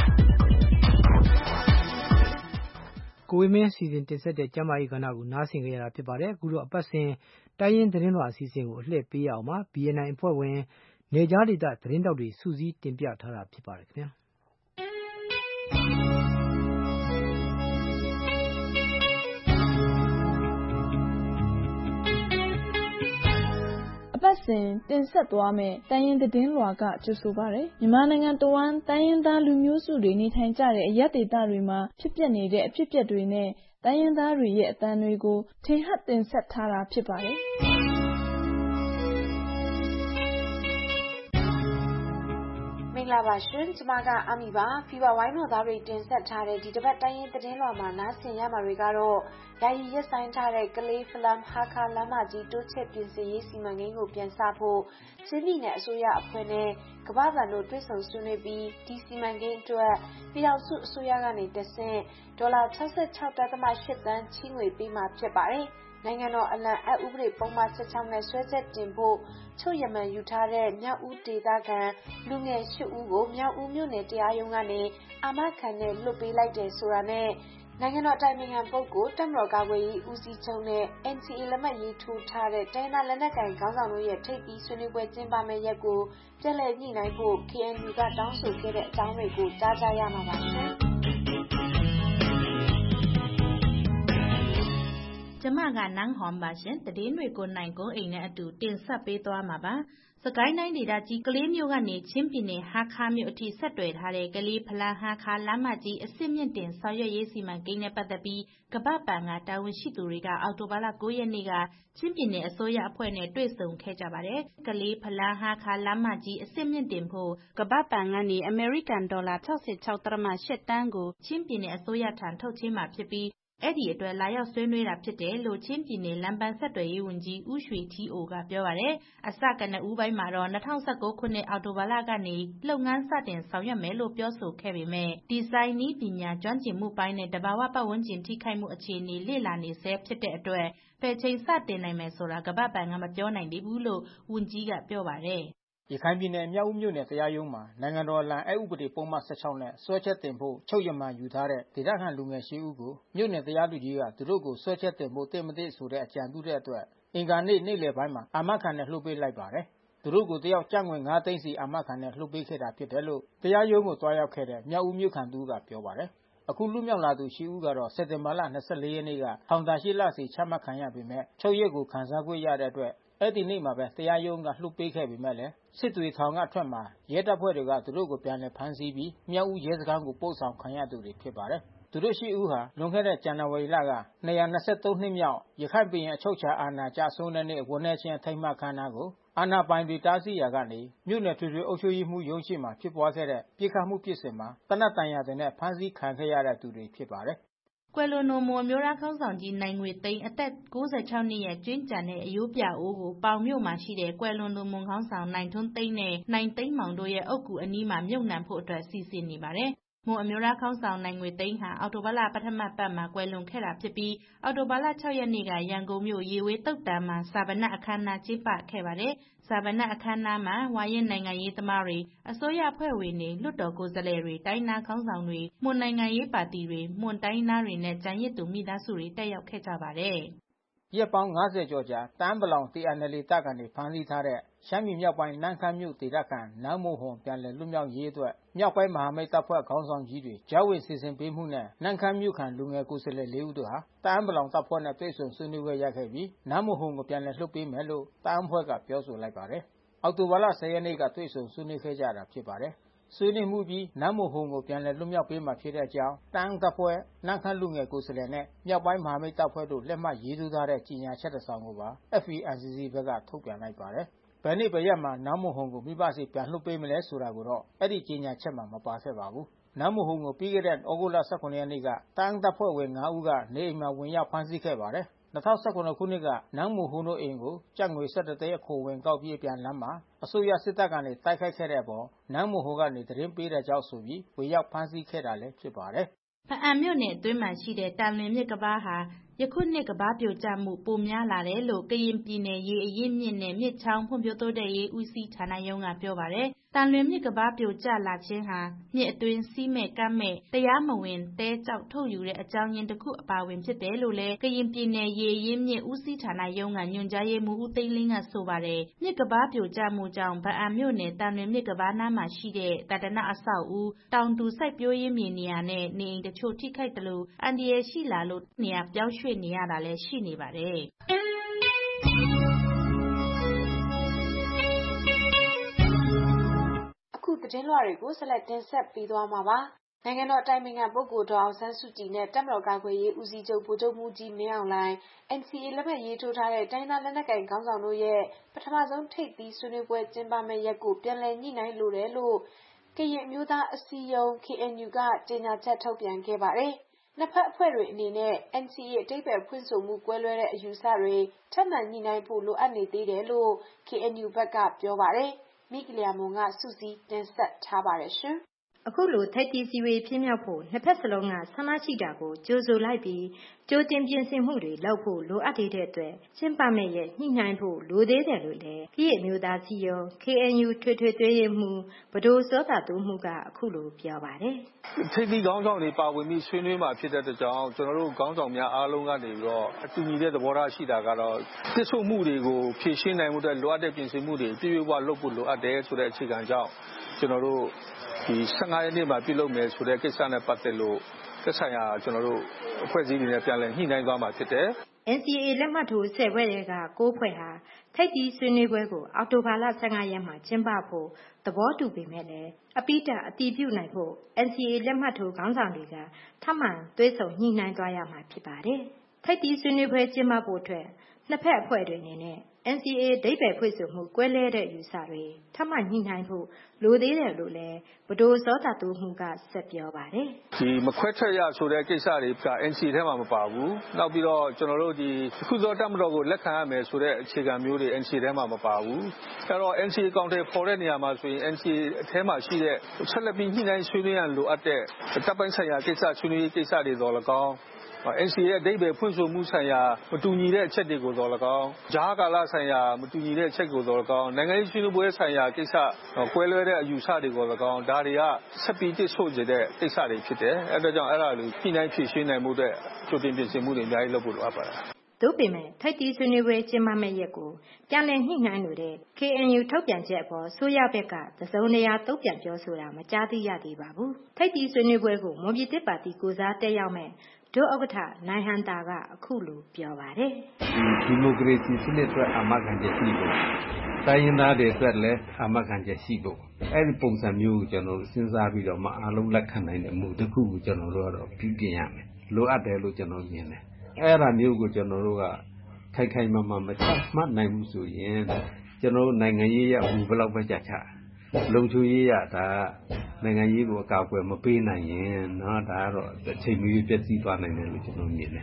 ကိုဝင်းမင်းစီစဉ်တင်ဆက်တဲ့ကျမ်းမာရေးကဏ္ဍကိုနားဆင်ကြရတာဖြစ်ပါတယ်အခုတော့အပတ်စဉ်တိုင်းရင်းသတင်းလွှာအစီအစဉ်ကိုအလှည့်ပေးရအောင်ပါ BNI အဖွဲ့ဝင်နေကြားဒေသသတင်းတောက်တွေစူးစီးတင်ပြထားတာဖြစ်ပါတယ်ခင်ဗျာစဉ်တင်ဆက်သွားမယ့်တိုင်းရင်းသတင်းလွှာကကြိုဆိုပါရယ်မြန်မာနိုင်ငံတဝန်းတိုင်းရင်းသားလူမျိုးစုတွေနေထိုင်ကြတဲ့အရပ်ဒေသတွေမှာဖြစ်ပျက်နေတဲ့အဖြစ်အပျက်တွေနဲ့တိုင်းရင်းသားတွေရဲ့အသံတွေကိုထင်ဟပ်တင်ဆက်ထားတာဖြစ်ပါတယ်မင်္ဂလာပါရှင်ကျမကအာမီပါဖီဗာဝိုင်းတော်သားတွေတင်ဆက်ထားတဲ့ဒီတစ်ပတ်တိုင်းရင်းသတင်းလွှာမှာနားဆင်ရမှာတွေကတော့ယာယီရက်ဆိုင်ထားတဲ့ကလေးဖလမ်ဟာခါလမ်းမကြီးတိုးချဲ့ပြင်ဆင်ရေးစီမံကိန်းကိုပြန်စဖို့ချင်းပြည်နယ်အစိုးရအဖွဲ့နဲ့ကမ္ဘာ့ဘဏ်တို့တွဲဆောင်ဆွေးနွေးပြီးဒီစီမံကိန်းအတွက်ပြည်ထောင်စုအစိုးရကနေတဆင့်ဒေါ်လာ 66.8 သန်းချေးငွေပေးမှာဖြစ်ပါတယ်နိုင်ငံတော်အလံအပ်ဥပဒေပုံမှန်16နဲ့ဆွဲချက်တင်ဖို့ချုပ်ရမန်ယူထားတဲ့မြောက်ဦးဒေသခံလူငယ်8ဦးကိုမြောက်ဦးမြို့နယ်တရားရုံးကနေအာမခံနဲ့လွှတ်ပေးလိုက်တယ်ဆိုတာနဲ့နိုင်ငံတော်တိုင်ပင်ခံပုဂ္ဂိုလ်တပ်မတော်ကာကွယ်ရေးဦးစီးချုပ်နဲ့ NCA လက်မှတ်ရေးထိုးထားတဲ့တိုင်းဒေသလက်နက်ကိုင်ခေါင်းဆောင်တို့ရဲ့ထိပ်သီးဆွေးနွေးပွဲကျင်းပမယ့်ရက်ကိုပြည်လည်ညှိနှိုင်းဖို့ KNU ကတောင်းဆိုခဲ့တဲ့အကြောင်းတွေကိုကြားကြရမှာပါရှင်ကျမကနန်းဟွန်ပါရှင်သတင်းတွေကိုနိုင်ကုန်းအိမ်နဲ့အတူတင်ဆက်ပေးသွားမှာပါစကိုင်းတိုင်းဒေသကြီးကလေးမြို့ကနေချင်းပြည်နယ်ဟာခါမြို့အထိဆက်သွယ်ထားတဲ့ကလေးဖလန်းဟာခါလမ်းမကြီးအစစ်မြင့်တင်ဆောင်ရွက်ရေးစီမံကိန်းနဲ့ပတ်သက်ပြီးကမ္ဘာ့ဘဏ်ကတာဝန်ရှိသူတွေကအောက်တိုဘာလ 9 ရက်နေ့ကချင်းပြည်နယ်အစိုးရအဖွဲ့နဲ့တွေ့ဆုံခဲ့ကြပါတယ်ကလေးဖလန်းဟာခါလမ်းမကြီးအစစ်မြင့်တင်ဖို့ကမ္ဘာ့ဘဏ်ကနေအမေရိကန်ဒေါ်လာ 66.8 သန်းကိုချင်းပြည်နယ်အစိုးရထံထုတ်ချေးမှာဖြစ်ပြီးအဲ့ဒီအတွက်လာရောက်ဆွေးနွေးတာဖြစ်တယ်လို့ချင်းပြည်နယ်လမ်းပန်းဆက်သွယ်ရေးဝန်ကြီးဦးရွှေထီအိုကပြောပါတယ်အစကနဦးပိုင်းမှာတော့2019ခုနှစ်အောက်တိုဘာလကနေလုပ်ငန်းစတင်ဆောင်ရွက်မယ်လို့ပြောဆိုခဲ့ပေမဲ့ဒီဇိုင်းနည်းပညာကျွမ်းကျင်မှုပိုင်းနဲ့တဘာဝပတ်ဝန်းကျင်ထိခိုက်မှုအခြေအနေလေ့လာနေဆဲဖြစ်တဲ့အတွက်ဘယ်ချိန်စတင်နိုင်မယ်ဆိုတာကမ္ဘာ့ဘဏ်ကမပြောနိုင်သေးဘူးလို့ဝန်ကြီးကပြောပါတယ်ရခိုင်ပြည်နယ်မြောက်ဦးမြို့နယ်တရားရုံးမှာနိုင်ငံတော်အလံအဥပဒေပုံမှန်16နဲ့ဆွဲချက်တင်ဖို့ချုပ်ရမန်ယူထားတဲ့ဒေသခံလူငယ်8ဦးကိုမြို့နယ်တရားသူကြီးကသူတို့ကိုဆွဲချက်တင်ဖို့တင့်မသိဆိုတဲ့အကြံပြုတဲ့အတွက်အင်္ဂါနေ့နေ့လယ်ပိုင်းမှာအာမခံနဲ့လှုပ်ပေးလိုက်ပါတယ်သူတို့ကိုတယောက်ကျပ်ငွေ9သိန်းစီအာမခံနဲ့လှုပ်ပေးခဲ့တာဖြစ်တယ်လို့တရားရုံးကိုတွားရောက်ခဲ့တဲ့မြောက်ဦးမြို့ခံသူကပြောပါတယ်အခုလူမြောက်လာသူ8ဦးကတော့စက်တင်ဘာလ24ရက်နေ့ကထောင်ဒဏ်8လစီချမှတ်ခံရပေမဲ့ချုပ်ရက်ကိုခံစားခွင့်ရတဲ့အတွက်အဲ့ဒီနေ့မှာပဲတရားရုံးကလှုပ်ပေးခဲ့ပေမဲ့လည်းစစ်တွေထောင်ကအထွက်မှာရဲတပ်ဖွဲ့တွေကသူတို့ကိုပြန်လည်ဖမ်းဆီးပြီးမြောက်ဦးရဲစခန်းကိုပို့ဆောင်ခံရသူတွေဖြစ်ပါတယ်သူတို့8ဦးဟာလွန်ခဲ့တဲ့ဇန်နဝါရီလက223နှစ်မြောက်ရခိုင်ပြည်နယ်အချုပ်အခြာအာဏာကျဆုံးတဲ့နေ့ဝန်내ချင်းထိမ်းမှတ်ခမ်းနားကိုအာဏာပိုင်တွေတားဆီးရာကနေမြို့နယ်ထွေထွေအုပ်ချုပ်ရေးမှူးရုံးရှိမှဖြစ်ပွားခဲ့တဲ့ပြစ်ခတ်မှုဖြစ်စဉ်မှာတနတ်တန်ရာတွေနဲ့ဖမ်းဆီးခံခဲ့ရတဲ့သူတွေဖြစ်ပါတယ်ကွယ်လွန်တော်မူအမျိုးသားခေါင်းဆောင်ကြီးနိုင်ငွေသိန်းအသက်96နှစ်ရဲ့ကျွင်းကျန်တဲ့အယိုးပြအိုးကိုပေါင်မြို့မှာရှိတဲ့ကွယ်လွန်တော်မူခေါင်းဆောင်နိုင်ထွန်းသိန်းနဲ့နိုင်သိန်းမောင်တို့ရဲ့အုပ်ကူအနီးမှာမြုပ်နှံဖို့အတွက်စီစဉ်နေပါတယ်။မွန်အမျိုးသားခေါင်းဆောင်နိုင်ငွေသိန်းဟာအော်တိုဘာလပထမပတ်မှာကွယ်လွန်ခဲ့တာဖြစ်ပြီးအော်တိုဘာလ6ရက်နေ့ကရန်ကုန်မြို့ရေဝေးတုတ်တန်းမှာစာပနအခမ်းအနားကျင်းပခဲ့ပါတယ်။စာပနအခမ်းအနားမှာဝါရင်နိုင်ငံရေးသမားတွေအစိုးရအဖွဲ့ဝင်တွေလွှတ်တော်ကိုယ်စားလှယ်တွေတိုင်းနာခေါင်းဆောင်တွေမွန်နိုင်ငံရေးပါတီတွေမွန်တိုင်းနာတွေနဲ့ကျန်ရစ်သူမိသားစုတွေတက်ရောက်ခဲ့ကြပါတယ်။ရက်ပေါင်း90ကျော်ကြာတန်းပလောင် TNL တပ်ကနေဖမ်းဆီးထားတဲ့ရှမ်းပြည်မြောက်ပိုင်းနန်းခမ်းမြို့ဒေသခံနန်းမိုဟွန်ပြန်လည်လွတ်မြောက်ရေးအတွက်မြောက်ပိုင်းမဟာမိတ်တပ်ဖွဲ့ခေါင်းဆောင်ကြီးတွေကြားဝင်စီစဉ်ပေးမှုနဲ့နန်းခမ်းမြို့ခံလူငယ်ကိုယ်စားလှယ်4ဦးတို့ဟာတန်းပလောင်တပ်ဖွဲ့နဲ့တွေ့ဆုံဆွေးနွေးပွဲရခဲ့ပြီးနန်းမိုဟွန်ကိုပြန်လည်လွှတ်ပေးမယ်လို့တန်းဖွဲ့ကပြောဆိုလိုက်ပါတယ်။အောက်တိုဘာလ10ရက်နေ့ကတွေ့ဆုံဆွေးနွေးခဲ့ကြတာဖြစ်ပါတယ်။ဆွေးနွေးမှုပြီးနန်းမိုဟွန်ကိုပြန်လည်လွတ်မြောက်ပေးမှာဖြစ်တဲ့အကြောင်းတန်းတပ်ဖွဲ့နန်းခမ်းလူငယ်ကိုယ်စားလှယ်နဲ့မြောက်ပိုင်းမဟာမိတ်တပ်ဖွဲ့တို့လက်မှတ်ရေးထိုးထားတဲ့ကြေညာချက်တစ်စောင်ကိုပါ FPNCC ဘက်ကထုတ်ပြန်လိုက်ပါတယ်။ဘယ်နေ့ဘယ်ရက်မှာနန်းမိုဟွန်ကိုမိဘစီပြန်လွှတ်ပေးမလဲဆိုတာကိုတော့အဲ့ဒီကြေညာချက်မှာမပါခဲ့ပါဘူး။နန်းမိုဟွန်ကိုပြီးခဲ့တဲ့ဩဂုတ်လ18ရက်နေ့ကတန်းတပ်ဖွဲ့ဝင်9ဦးကနေအိမ်မှာဝင်ရောက်ဖမ်းဆီးခဲ့ပါတယ်။2019ခုနှစ်ကနန်းမိုဟွန်တို့အိမ်ကိုကျပ်ငွေ17သိန်းအခွန်ဝင်ကောက်ပြီးပြန်လမ်းမှာအစိုးရစစ်တပ်ကနေတိုက်ခိုက်ခဲ့တဲ့အပေါ်နန်းမိုဟွန်ကနေသတင်းပေးတဲ့ကြောင့်ဆိုပြီးဝင်ရောက်ဖမ်းဆီးခဲ့တာလည်းဖြစ်ပါတယ်။ဖအံမြို့နယ်အတွင်းမှာရှိတဲ့တန်လွင်မြစ်ကမ်းပါးဟာယခုနှစ်ကမ်းပါးပြိုကျမှုပိုများလာတယ်လို့ကရင်ပြည်နယ်ရေအရင်းမြစ်နဲ့မြစ်ချောင်းဖွံ့ဖြိုးတိုးတက်ရေးဦးစီးဌာနရုံးကပြောပါတယ်။တန်လွင်မြစ်ကမ်းပါးပြိုကျလာခြင်းဟာမြစ်အတွင်းစီးမဲ့ကမ်းမဲ့တရားမဝင်တဲကြောက်ထုတ်ယူတဲ့အကြောင်းရင်းတစ်ခုအပါဝင်ဖြစ်တယ်လို့လည်းကရင်ပြည်နယ်ရေအရင်းမြစ်ဦးစီးဌာနရုံးကညွှန်ကြားရေးမှူးဦးသိန်းလင်းကဆိုပါတယ်။မြစ်ကမ်းပါးပြိုကျမှုကြောင့်ဗအံမြို့နယ်တန်လွင်မြစ်ကမ်းပါးနားမှာရှိတဲ့တဒနအဆောက်ဦးတောင်သူစိုက်ပျိုးရေးမြေနေရာနဲ့နေအိမ်တချို့ထိခိုက်တယ်လို့အန္တရာယ်ရှိလာလို့နေရာပြောင်းရွှေ့နေရတာလည်းရှိနေပါတယ်။သတင်းလွှာတွေကိုဆက်လက်တင်ဆက်ပေးသွားမှာပါ။နိုင်ငံတော်အတိုင်ပင်ခံပုဂ္ဂိုလ်ဒေါ်အောင်ဆန်းစုကြည်နဲ့တပ်မတော်ကာကွယ်ရေးဦးစီးချုပ်ဗိုလ်ချုပ်မှူးကြီးမင်းအောင်လှိုင် NCA လက်မှတ်ရေးထိုးထားတဲ့တိုင်းသားလက်နက်ကိုင်ခေါင်းဆောင်တို့ရဲ့ပထမဆုံးထိပ်သီးဆွေးနွေးပွဲကျင်းပမယ့်ရက်ကိုပြန်လည်ညှိနှိုင်းလိုတယ်လို့ကရင်အမျိုးသားအစည်းအရုံး KNU ကကြေညာချက်ထုတ်ပြန်ခဲ့ပါတယ်။နှစ်ဖက်အဖွဲ့တွေအနေနဲ့ NCA အဓိပ္ပာယ်ဖွင့်ဆိုမှုကွဲလွဲတဲ့အယူဆတွေထပ်မံညှိနှိုင်းဖို့လိုအပ်နေသေးတယ်လို့ KNU ဘက်ကပြောပါတယ်။မိကလျာမုံကစုစည်းတင်ဆက်ထားပါတယ်ရှင်။အခုလိုထိပ်သီးစည်းဝေးဖြစ်မြောက်ဖို့နှစ်ဖက်စလုံးကဆန္ဒရှိတာကိုကြိုဆိုလိုက်ပြီးကြိုတင်ပြင်ဆင်မှုတွေလုပ်ဖို့လိုအပ်တဲ့အတွက်ကျင်းပမယ့်ရဲ့ညှိနှိုင်းဖို့လိုသေးတယ်လို့လည်းကရင်အမျိုးသားစီယုံ KNU ထွေထွေသွေးရမှုဗဒိုစောတာတူမှုကအခုလိုပြောပါတယ်။ထိပ်သီးခေါင်းဆောင်တွေပါဝင်ပြီးဆွေးနွေးမှာဖြစ်တဲ့အတွက်ကြောင့်ကျွန်တော်တို့ခေါင်းဆောင်များအားလုံးကနေပြီးတော့အတူညီတဲ့သဘောထားရှိတာကတော့ပြည့်စုံမှုတွေကိုဖြည့်ရှင်းနိုင်မှုအတွက်လိုအပ်တဲ့ပြင်ဆင်မှုတွေပြည့်ဝလုပ်ဖို့လိုအပ်တယ်ဆိုတဲ့အခြေခံကြောင့်ကျွန်တော်တို့ဒီ15ရက်နေ့မှာပြုလုပ်မယ်ဆိုတဲ့ကိစ္စနဲ့ပတ်သက်လို့သက်ဆိုင်ရာကျွန်တော်တို့အဖွဲ့အစည်းတွေနဲ့ပြန်လည်ညှိနှိုင်းသွားမှာဖြစ်တယ်။ NCA လက်မှတ်ထိုး10ဖွဲ့တွေက9ဖွဲ့ဟာထိပ်သီးဆွေးနွေးပွဲကိုအောက်တိုဘာလ15ရက်မှာကျင်းပဖို့သဘောတူပေမဲ့လည်းအပိဓာအတည်ပြုနိုင်ဖို့ NCA လက်မှတ်ထိုးခေါင်းဆောင်တွေကထပ်မံသွေးဆုံညှိနှိုင်းသွားရမှာဖြစ်ပါတယ်။ထိပ်သီးဆွေးနွေးပွဲကျင်းပဖို့အတွက်နှစ်ဖက်အဖွဲ့တွေအနေနဲ့ NCA ဒိဗ္ဗေဖွင့်ဆိုမှုကွဲလဲတဲ့ယူဆတွေထပ်မံညှိနှိုင်းဖို့လိုသေးတယ်လို့လည်းဗဒိုစောတာတူမှုကဆက်ပြောပါတယ်။ဒီမခွဲထွက်ရဆိုတဲ့ကိစ္စတွေက NCA ထဲမှာမပါဘူး။နောက်ပြီးတော့ကျွန်တော်တို့ဒီခုသောတပ်မတော်ကိုလက်ခံရမယ်ဆိုတဲ့အခြေခံမျိုးတွေ NCA ထဲမှာမပါဘူး။အဲတော့ NCA ကောင်တွေပေါ်တဲ့နေရာမှာဆိုရင် NCA အထဲမှာရှိတဲ့ဆက်လက်ပြီးညှိနှိုင်းဆွေးနွေးရန်လိုအပ်တဲ့တပ်ပိုင်းဆိုင်ရာကိစ္စဆွေးနွေးရေးကိစ္စတွေတော်၎င်းNCA ရဲ့အဓိပ္ပာယ်ဖွင့်ဆိုမှုဆိုင်ရာမတူညီတဲ့အချက်တွေကိုတော်၎င်းဂျားကာလဆိုင်ရာမတူညီတဲ့အချက်ကိုတော်၎င်းနိုင်ငံရေးဆွေးနွေးပွဲဆိုင်ရာကိစ္စကွဲလွဲတဲ့အယူဆတွေကို၎င်းဒါတွေကဆက်ပြီးတစ်ဆို့နေတဲ့ကိစ္စတွေဖြစ်တယ်အဲဒါကြောင့်အဲ့ဒါလိုညှိနှိုင်းဖြေရှင်းနိုင်မှုတဲ့ကြိုတင်ပြင်ဆင်မှုတွေအများကြီးလုပ်ဖို့လိုအပ်ပါတယ်သို့ပေမဲ့ထိပ်သီးဆွေးနွေးပွဲကျင်းပမယ့်ရက်ကိုပြန်လည်ညှိနှိုင်းလိုတဲ့ KNU ထုတ်ပြန်ချက်အပေါ်ဆိုရဘက်ကသစုံတရာတုံ့ပြန်ပြောဆိုတာမကြားသိရသေးပါဘူးထိပ်သီးဆွေးနွေးပွဲကိုမွန်ပြည်သစ်ပါတီကိုစားတက်ရောက်မဲ့ဒုဥက္ကဋ္ဌနိုင်ဟန်တာကအခုလိုပြောပါတယ်ဒီမိုကရေစီစနစ်အတွက်အာမခံချက်ရှိဖို့တိုင်းရင်းသားတွေအတွက်လည်းအာမခံချက်ရှိဖို့အဲ့ဒီပုံစံမျိုးကိုကျွန်တော်တို့စဉ်းစားပြီးတော့မှအားလုံးလက်ခံနိုင်တဲ့မှုတစ်ခုကိုကျွန်တော်တို့ကတော့ပြုပြင်ရမယ်လိုအပ်တယ်လို့ကျွန်တော်မြင်တယ်အဲ့ဒါမျိုးကိုကျွန်တော်တို့ကခိုင်ခိုင်မာမာမချမှတ်နိုင်ဘူးဆိုရင်ကျွန်တော်တို့နိုင်ငံရေးရဘူးဘယ်လောက်ပဲကြာချလုံခြုံရေးရဒါနိုင်ငံရေးကိုအကာအကွယ်မပေးနိုင်ရင်နော်ဒါကတော့အချိန်မီပြည့်စည်သွားနိုင်တယ်လို့ကျွန်တော်မြင်တယ်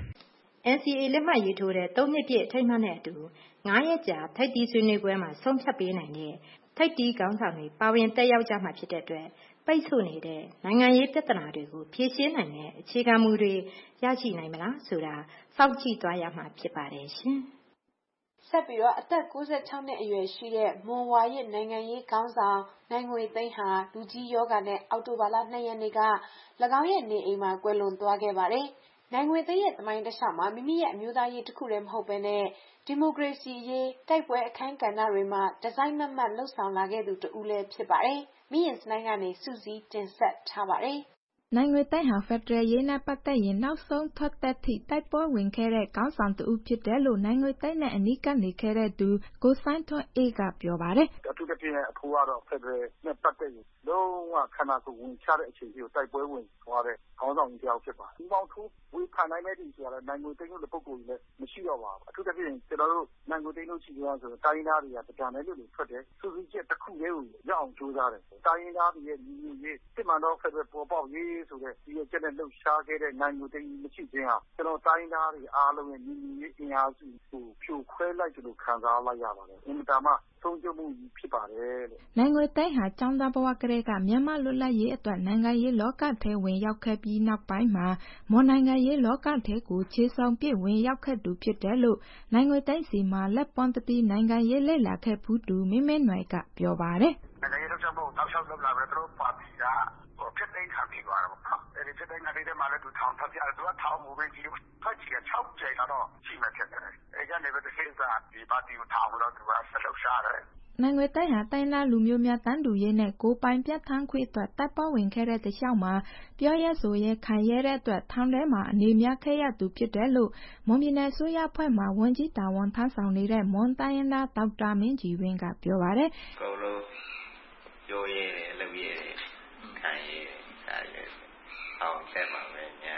NCA လက်မှတ်ရေးထိုးတဲ့3နှစ်ပြည့်အထိမ်းအမှတ်နဲ့အတူ9ရက်ကြာထိပ်သီးဆွေးနွေးပွဲမှာဆုံးဖြတ်ပေးနိုင်တဲ့ထိပ်သီးခေါင်းဆောင်တွေပါဝင်တက်ရောက်ကြမှာဖြစ်တဲ့အတွက်ပိတ်ဆို့နေတဲ့နိုင်ငံရေးပြဿနာတွေကိုဖြေရှင်းနိုင်တဲ့အခြေခံမူတွေရရှိနိုင်မလားဆိုတာစောင့်ကြည့်သွားရမှာဖြစ်ပါတယ်ရှင်ဆက်ပြီးတော့အသက်96နှစ်အရွယ်ရှိတဲ့မွန်ဝါရစ်နိုင်ငံရေးခေါင်းဆောင်နိုင်ငွေသိန်းဟာလူကြီးယောဂနဲ့အောက်တိုဘာလ2ရက်နေ့က၎င်းရဲ့နေအိမ်မှာကွယ်လွန်သွားခဲ့ပါတယ်။နိုင်ငွေသိန်းရဲ့သမိုင်းတစ်လျှောက်မှာမိမိရဲ့အမျိုးသားရေးတစ်ခုတည်းမဟုတ်ဘဲနဲ့ဒီမိုကရေစီရေးတိုက်ပွဲအခမ်းကဏ္ဍတွေမှာဒီဇိုင်းမတ်လှုပ်ဆောင်လာခဲ့သူတူလည်းဖြစ်ပါတယ်။မိရင်စနိုင်းကနေစုစည်းတင်ဆက်ထားပါတယ်။နိုင်ငွေသိန်းဟာဖက်ဒရယ်ရေးနဲ့ပတ်သက်ရင်နောက်ဆုံးထွက်သက်ထိတိုက်ပွဲဝင်ခဲ့တဲ့ခေါင်းဆောင်တူဖြစ်တယ်လို့နိုင်ငွေသိန်းနဲ့အနီးကပ်နေခဲ့တဲ့သူကိုစိုင်းထွန်းအေးကပြောပါတယ်။အထူးသဖြင့်အဖိုးကတော့ဖက်ဒရယ်နဲ့ပတ်သက်ရင်လုံးဝခန္ဓာကိုယ်ဝင်ချတဲ့အချိန်ကြီးကိုတိုက်ပွဲဝင်သွားတဲ့ခေါင်းဆောင်ကြီးတစ်ယောက်ဖြစ်ပါတယ်။ဒီပေါင်းထိုးဝေဖန်နိုင်တဲ့ဒီဆိုတာလည်းနိုင်ငွေသိန်းလို့ပုဂ္ဂိုလ်ကြီးလည်းမရှိတော့ပါဘူး။အထူးသဖြင့်ကျွန်တော်တို့နိုင်ငွေသိန်းလို့ရှိသွားဆိုတော့တိုင်းသားတွေကတံနဲ့လို့ထွက်တယ်။စုစည်းချက်တစ်ခုလေးကိုရအောင်ကြိုးစားတယ်။တိုင်းသားတွေရဲ့ညီညွတ်ရေးစစ်မှန်သောဖက်ဒရယ်ပေါ်ပေါက်ရေးဆိုတဲ့ဒီကျတဲ့လှုပ်ရှားခဲ့တဲ့နိုင်ငွေသိန်းမရှိခြင်းဟာကျွန်တော်တိုင်းသားတွေအားလုံးရဲ့ညီညွတ်ရေးအင်အားစုကိုဖြိုခွဲလိုက်တယ်လို့ခံစားလိုက်ရပါတယ်။အင်တာမှဆုံးရှုံးမှုဖြစ်ပါတယ်လို့နိုင်ငွေသိန်းဟာကျောင်းသားဘဝကတည်းကမြန်မာလွတ်လပ်ရေးအတွက်နိုင်ငံရေးလောကထဲဝင်ရောက်ခဲ့ပြီးနောက်ပိုင်းမှာမွန်နိုင်ငံရေးလောကထဲကိုခြေဆောင်ပြည့်ဝင်ရောက်ခဲ့သူဖြစ်တယ်လို့နိုင်ငွေသိန်းစီမှာလက်ပွန်တတိနိုင်ငံရေးလေ့လာခဲ့ဘူးသူမင်းမင်းနွယ်ကပြောပါတယ်နိုင်ငံရေးလောက်ချဖို့တောက်လျှောက်လုပ်လာပဲသူတို့ပါတီကဖြစ်သိမ်းခံပြီးသွားတယ်ပေါ့နော်အဲဒီဖြစ်သိမ်းခံပြီးတဲ့မှာလည်းသူထောင်ထပ်ပြတယ်သူကထောင်မူပဲကြီးဖတ်ကြည့်6ကြိမ်တော့ရှိမှဖြစ်တယ်အဲကနေပဲတစ်ခေတ်ကဒီပါတီကိုထောင်လို့သူကဆက်လုပ်ရှားတယ်နိုင်ငွေသိန်းဟာတိုင်းသားလူမျိုးများတန်းတူရေးနဲ့ကိုပိုင်ပြဋ္ဌာန်းခွင့်အတွက်တပ်ပေါဝင်ခဲ့တဲ့တခြားမှာပြောရဲဆိုရဲခံရတဲ့အတွက်ထောင်ထဲမှာအနေများခဲ့ရသူဖြစ်တယ်လို့မွန်ပြည်နယ်ဆိုရဖွဲ့မှာဝန်ကြီးတာဝန်ထမ်းဆောင်နေတဲ့မွန်တိုင်းရင်းသားဒေါက်တာမင်းကြီးဝင်းကပြောပါတယ်ကောလုံးပြောရဲတယ်အလုပ်ရဲတယ်ခံရဲတယ်ဒါရဲအောင်ဆက်မှာပဲညာ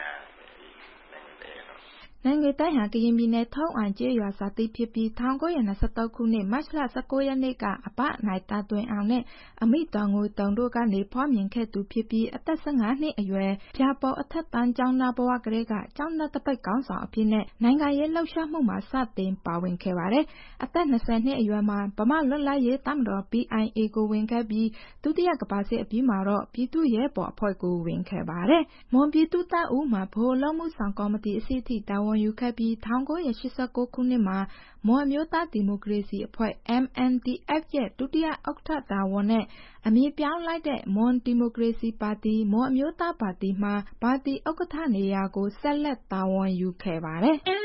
နိုင်ငံတိုင်းဟာကရင်ပြည်နယ်ထုံးအောင်ကျေးရွာစာတိဖြစ်ပြီး1923ခုနှစ်မတ်လ19ရက်နေ့ကအပနိုင်တာတွင်အောင်နဲ့အမိတော်ငွေတုံတို့ကနေဖွားမြင်ခဲ့သူဖြစ်ပြီးအသက်15နှစ်အရွယ်ဖျားပေါ်အထက်တန်းကျောင်းသားဘဝကလေးကကျောင်းသားတပိတ်ကောင်းဆောင်အဖြစ်နဲ့နိုင်ငံရေးလှုပ်ရှားမှုမှာစတင်ပါဝင်ခဲ့ပါတယ်။အသက်20နှစ်အရွယ်မှာဗမာလွတ်လပ်ရေးတပ်မတော် PIA ကိုဝင်ခဲ့ပြီးဒုတိယကမ္ဘာစစ်အပြီးမှာတော့ပြည်သူ့ရဲဘော်အဖွဲ့ကိုဝင်ခဲ့ပါတယ်။မွန်ပြည်သူ့တပ်ဦးမှာဗဟိုလုံမှုဆောင်ကော်မတီအစည်းအထိတာဝန်ယူခဲ့ပြီး1989ခုနှစ်မှာမွန်အမျိုးသားဒီမိုကရေစီအဖွဲ့ MNDF ရဲ့ဒုတိယဥက္ကဋ္ဌတာဝန်နဲ့အမည်ပြောင်းလိုက်တဲ့မွန်ဒီမိုကရေစီပါတီမွန်အမျိုးသားပါတီမှာပါတီဥက္ကဋ္ဌနေရာကိုဆက်လက်တာဝန်ယူခဲ့ပါတယ်။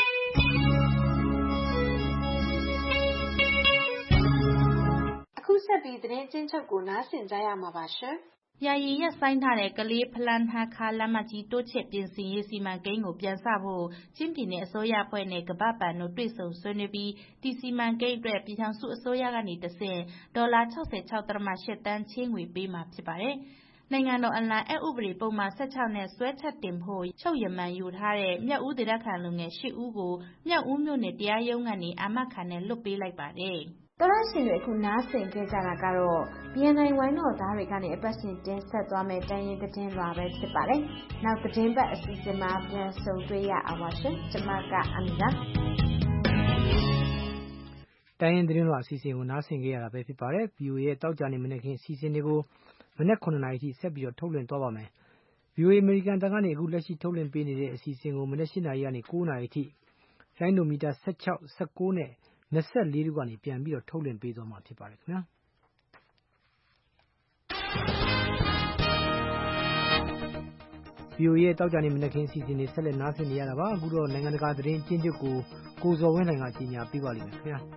အခုဆက်ပြီးသတင်းကျဉ်းချုပ်ကိုနားဆင်ကြရမှာပါရှင်။ယာယီရပ်ဆိုင်းထားတဲ့ကလေးဖလန်းဟားခါးလမ်းမကြီးတိုးချဲ့ပြင်ဆင်ရေးစီမံကိန်းကိုပြန်စဖို့ချင်းပြည်နယ်အစိုးရအဖွဲ့နဲ့ကမ္ဘာ့ဘဏ်တို့တွေ့ဆုံဆွေးနွေးပြီးဒီစီမံကိန်းအတွက်ပြည်ထောင်စုအစိုးရကနေတဆင့်ဒေါ်လာ 66.8 သန်းချေးငွေပေးမှာဖြစ်ပါတယ်။နိုင်ငံတော်အလံအက်ဥပဒေပုံမှန်16နဲ့စွဲချက်တင်ဖို့ချုပ်ရမန်ယူထားတဲ့မြောက်ဦးဒေသခံလူငယ်8ဦးကိုမြောက်ဦးမြို့နယ်တရားရုံးကနေအာမခံနဲ့လွှတ်ပေးလိုက်ပါတယ်။တော်ရရှင်တွေအခုနားဆင်ခဲ့ကြတာကတော့ BNI ဝိုင်းတော်သားတွေကနေအပတ်စဉ်တင်ဆက်သွားမယ့်တိုင်းရင်းသတင်းလွှာပဲဖြစ်ပါတယ်။နောက်သတင်းပတ်အစီအစဉ်မှာပြန်ဆုံတွေ့ရအောင်ပါရှင်။ကျွန်မကအမီလာတိုင်းရင်းသတင်းလွှာအစီအစဉ်ကိုနားဆင်ခဲ့ရတာပဲဖြစ်ပါတယ်။ VOA ရဲ့တောက်ကြနေမနေ့ခင်အစီအစဉ်တွေကိုမနေ့9နာရီထိဆက်ပြီးတော့ထုတ်လွှင့်သွားပါမယ်။ VOA အမေရိကန်တန်ကနေအခုလက်ရှိထုတ်လွှင့်ပေးနေတဲ့အစီအစဉ်ကိုမနေ့10နာရီကနေ9နာရီထိလိုင်းဒိုမီတာ16 19နဲ့24တို့ကနေပြန်ပြီးတော့ထုတ်လွှင့်ပေးသွားမှာဖြစ်ပါတယ်ခင်ဗျာ။ VOA ရဲ့တောက်ကြနေမနေ့ခင်အစီအစဉ်တွေဆက်လက်နားဆင်နေရတာပါ။အခုတော့နိုင်ငံတကာသတင်းကျဉ်းချုပ်ကိုဇော်ဝင်းနိုင်ကကြီးညာပေးပါလိမ့်မယ်ခင်ဗျာ။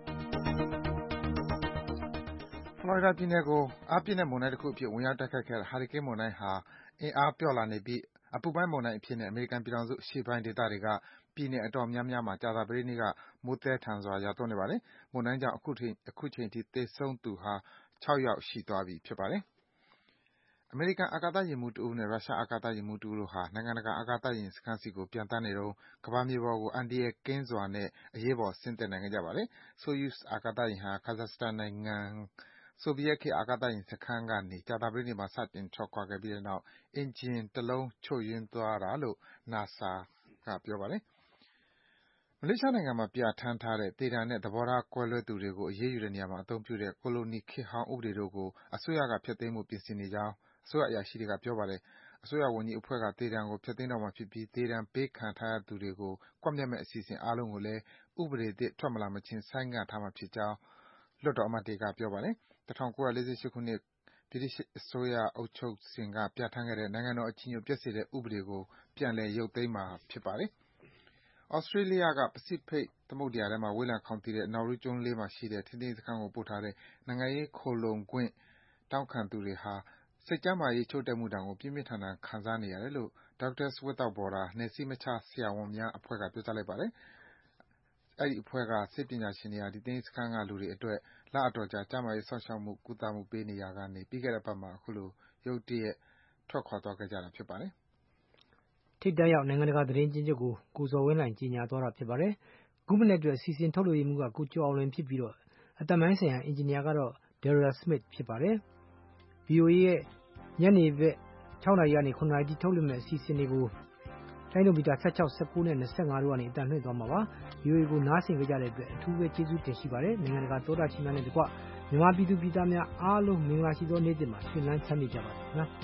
ဖလော်ရီဒါပြည်နယ်ကိုအားပြင်းတဲ့မုန်တိုင်းတစ်ခုအဖြစ်ဝင်ရောက်တိုက်ခတ်ခဲ့တဲ့ဟာရီကိန်းမုန်တိုင်းဟာအင်အားပျော့လာနေပြီးအပူပိုင်းမုန်တိုင်းအဖြစ်နဲ့အမေရိကန်ပြည်ထောင်စုအရှေ့ပိုင်းဒေသတွေကပြည်နယ်အတော်များများမှာကြာသပတေးနေ့ကမိုးသည်းထန်စွာရွာသွန်းနေပါတယ်။မုန်တိုင်းကြောင့်အခုချိန်ထိသေဆုံးသူဟာ6ယောက်ရှိသွားပြီဖြစ်ပါတယ်။အမေရိကန်အာကာသယာဉ်မှူးတဦးနဲ့ရုရှားအာကာသယာဉ်မှူးတဦးတို့ဟာနိုင်ငံတကာအာကာသယာဉ်စခန်းဆီကိုပျံသန်းနေတုန်းကမ္ဘာမြေပေါ်ကိုအန္တရာယ်ကင်းစွာနဲ့အရေးပေါ်ဆင်းသက်နိုင်ခဲ့ကြပါတယ်။ Soyuz အာကာသယာဉ်ဟာ Kazakhstan နိုင်ငံဆိုဗီယက်ခေတ်အာကာသယာဉ်စခန်းကနေကြာသပတေးနေ့မှာစတင်ထွက်ခွာခဲ့ပြီးတဲ့နောက်အင်ဂျင်တလုံးချို့ယွင်းသွားတာလို့ NASA ကပြောပါတယ်။မလေးရှားနိုင်ငံမှာပြဌာန်းထားတဲ့သေဒဏ်နဲ့သဘောထားကွဲလွဲသူတွေကိုအရေးယူတဲ့နေရာမှာအသုံးပြုတဲ့ကိုလိုနီခေတ်ဟောင်းဥပဒေတို့ကိုအစိုးရကဖျက်သိမ်းဖို့ပြင်ဆင်နေကြောင်းအစိုးရအရာရှိတွေကပြောပါတယ်။အစိုးရဝန်ကြီးအဖွဲ့ကသေဒဏ်ကိုဖျက်သိမ်းတော့မှာဖြစ်ပြီးသေဒဏ်ပေးခံထားရသူတွေကိုကွပ်မျက်မယ့်အစီအစဉ်အားလုံးကိုလည်းဥပဒေသစ်ထွက်မလာမချင်းဆိုင်းငံ့ထားမှာဖြစ်ကြောင်းလွှတ်တော်အမတ်တွေကပြောပါတယ်။ 1948ခုနှစ်ဗြိတိန်အစိုးရအုပ်ချုပ်စဉ်ကပြဌာန်းခဲ့တဲ့နိုင်ငံတော်အကြည်ညိုပျက်စေတဲ့ဥပဒေကိုပြန်လည်ရုပ်သိမ်းမှာဖြစ်ပါတယ်။ Australia ကပစိဖိတ်သမုဒ္ဒယာထဲမှာဝေးလံခေါင်သီတဲ့ Nauru ကျွန်းလေးမှာရှိတဲ့ထိန်းသိမ်းရေးစခန်းကိုပို့ထားတဲ့နိုင်ငံရေးခိုလှုံခွင့်တောင်းခံသူတွေဟာစိတ်ကျန်းမာရေးချို့တဲ့မှုဒဏ်ကိုပြင်းပြင်းထန်ထန်ခံစားနေရတယ်လို့ Doctors Without Borders နယ်စည်းမခြားဆရာဝန်များအဖွဲ့ကပြောကြားလိုက်ပါတယ်။အဲဒီအဖွဲ့ကဆေးပညာရှင်တွေဟာဒီထိန်းသိမ်းရေးစခန်းကလူတွေအတွက်လအတော်ကြာကျန်းမာရေးစောင့်ရှောက်ကုသမှုပေးနေရာကနေပြီးခဲ့တဲ့အပတ်မှာအခုလိုရုတ်တရက်ထွက်ခွာသွားခဲ့ကြတာဖြစ်ပါတယ်။ထိပ်တန်းရောက်နိုင်ငံတကာသတင်းကျဉ်းချုပ်ကိုဇော်ဝင်းနိုင်ကြီးညာသွားတာဖြစ်ပါတယ်။အခုမနေ့အတွက်စီစဉ်ထုတ်လွှင့်မှုကကိုကျော်အောင်လွင်ဖြစ်ပြီးတော့အတမိုင်းဆိုင်ရာအင်ဂျင်နီယာကတော့ Daryl Smith ဖြစ်ပါတယ်။ VOA ရဲ့ညနေဘက်6နာရီကနေ9နာရီထိထုတ်လွှင့်မဲ့အစီအစဉ်တွေကိုလိုင်းဒိုမီတာ16 19နဲ့25တို့ကနေအတန်လှည့်သွားမှာပါ။ VOA ကိုနားဆင်ကြတဲ့အတွက်အထူးပဲကျေးဇူးတင်ရှိပါတယ်။နိုင်ငံတကာသောတာရှင်များနဲ့တကွမြန်မာပြည်သူပြည်သားများအားလုံးမင်္ဂလာရှိသောနေ့တစ်မှာဆွေးနွေးချမ်းမြေ့ကြပါစေခင်ဗျာ။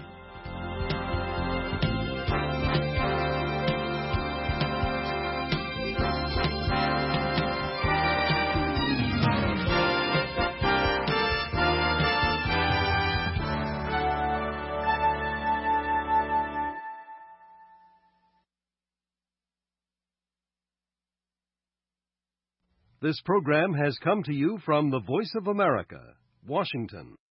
This program has come to you from the Voice of America, Washington.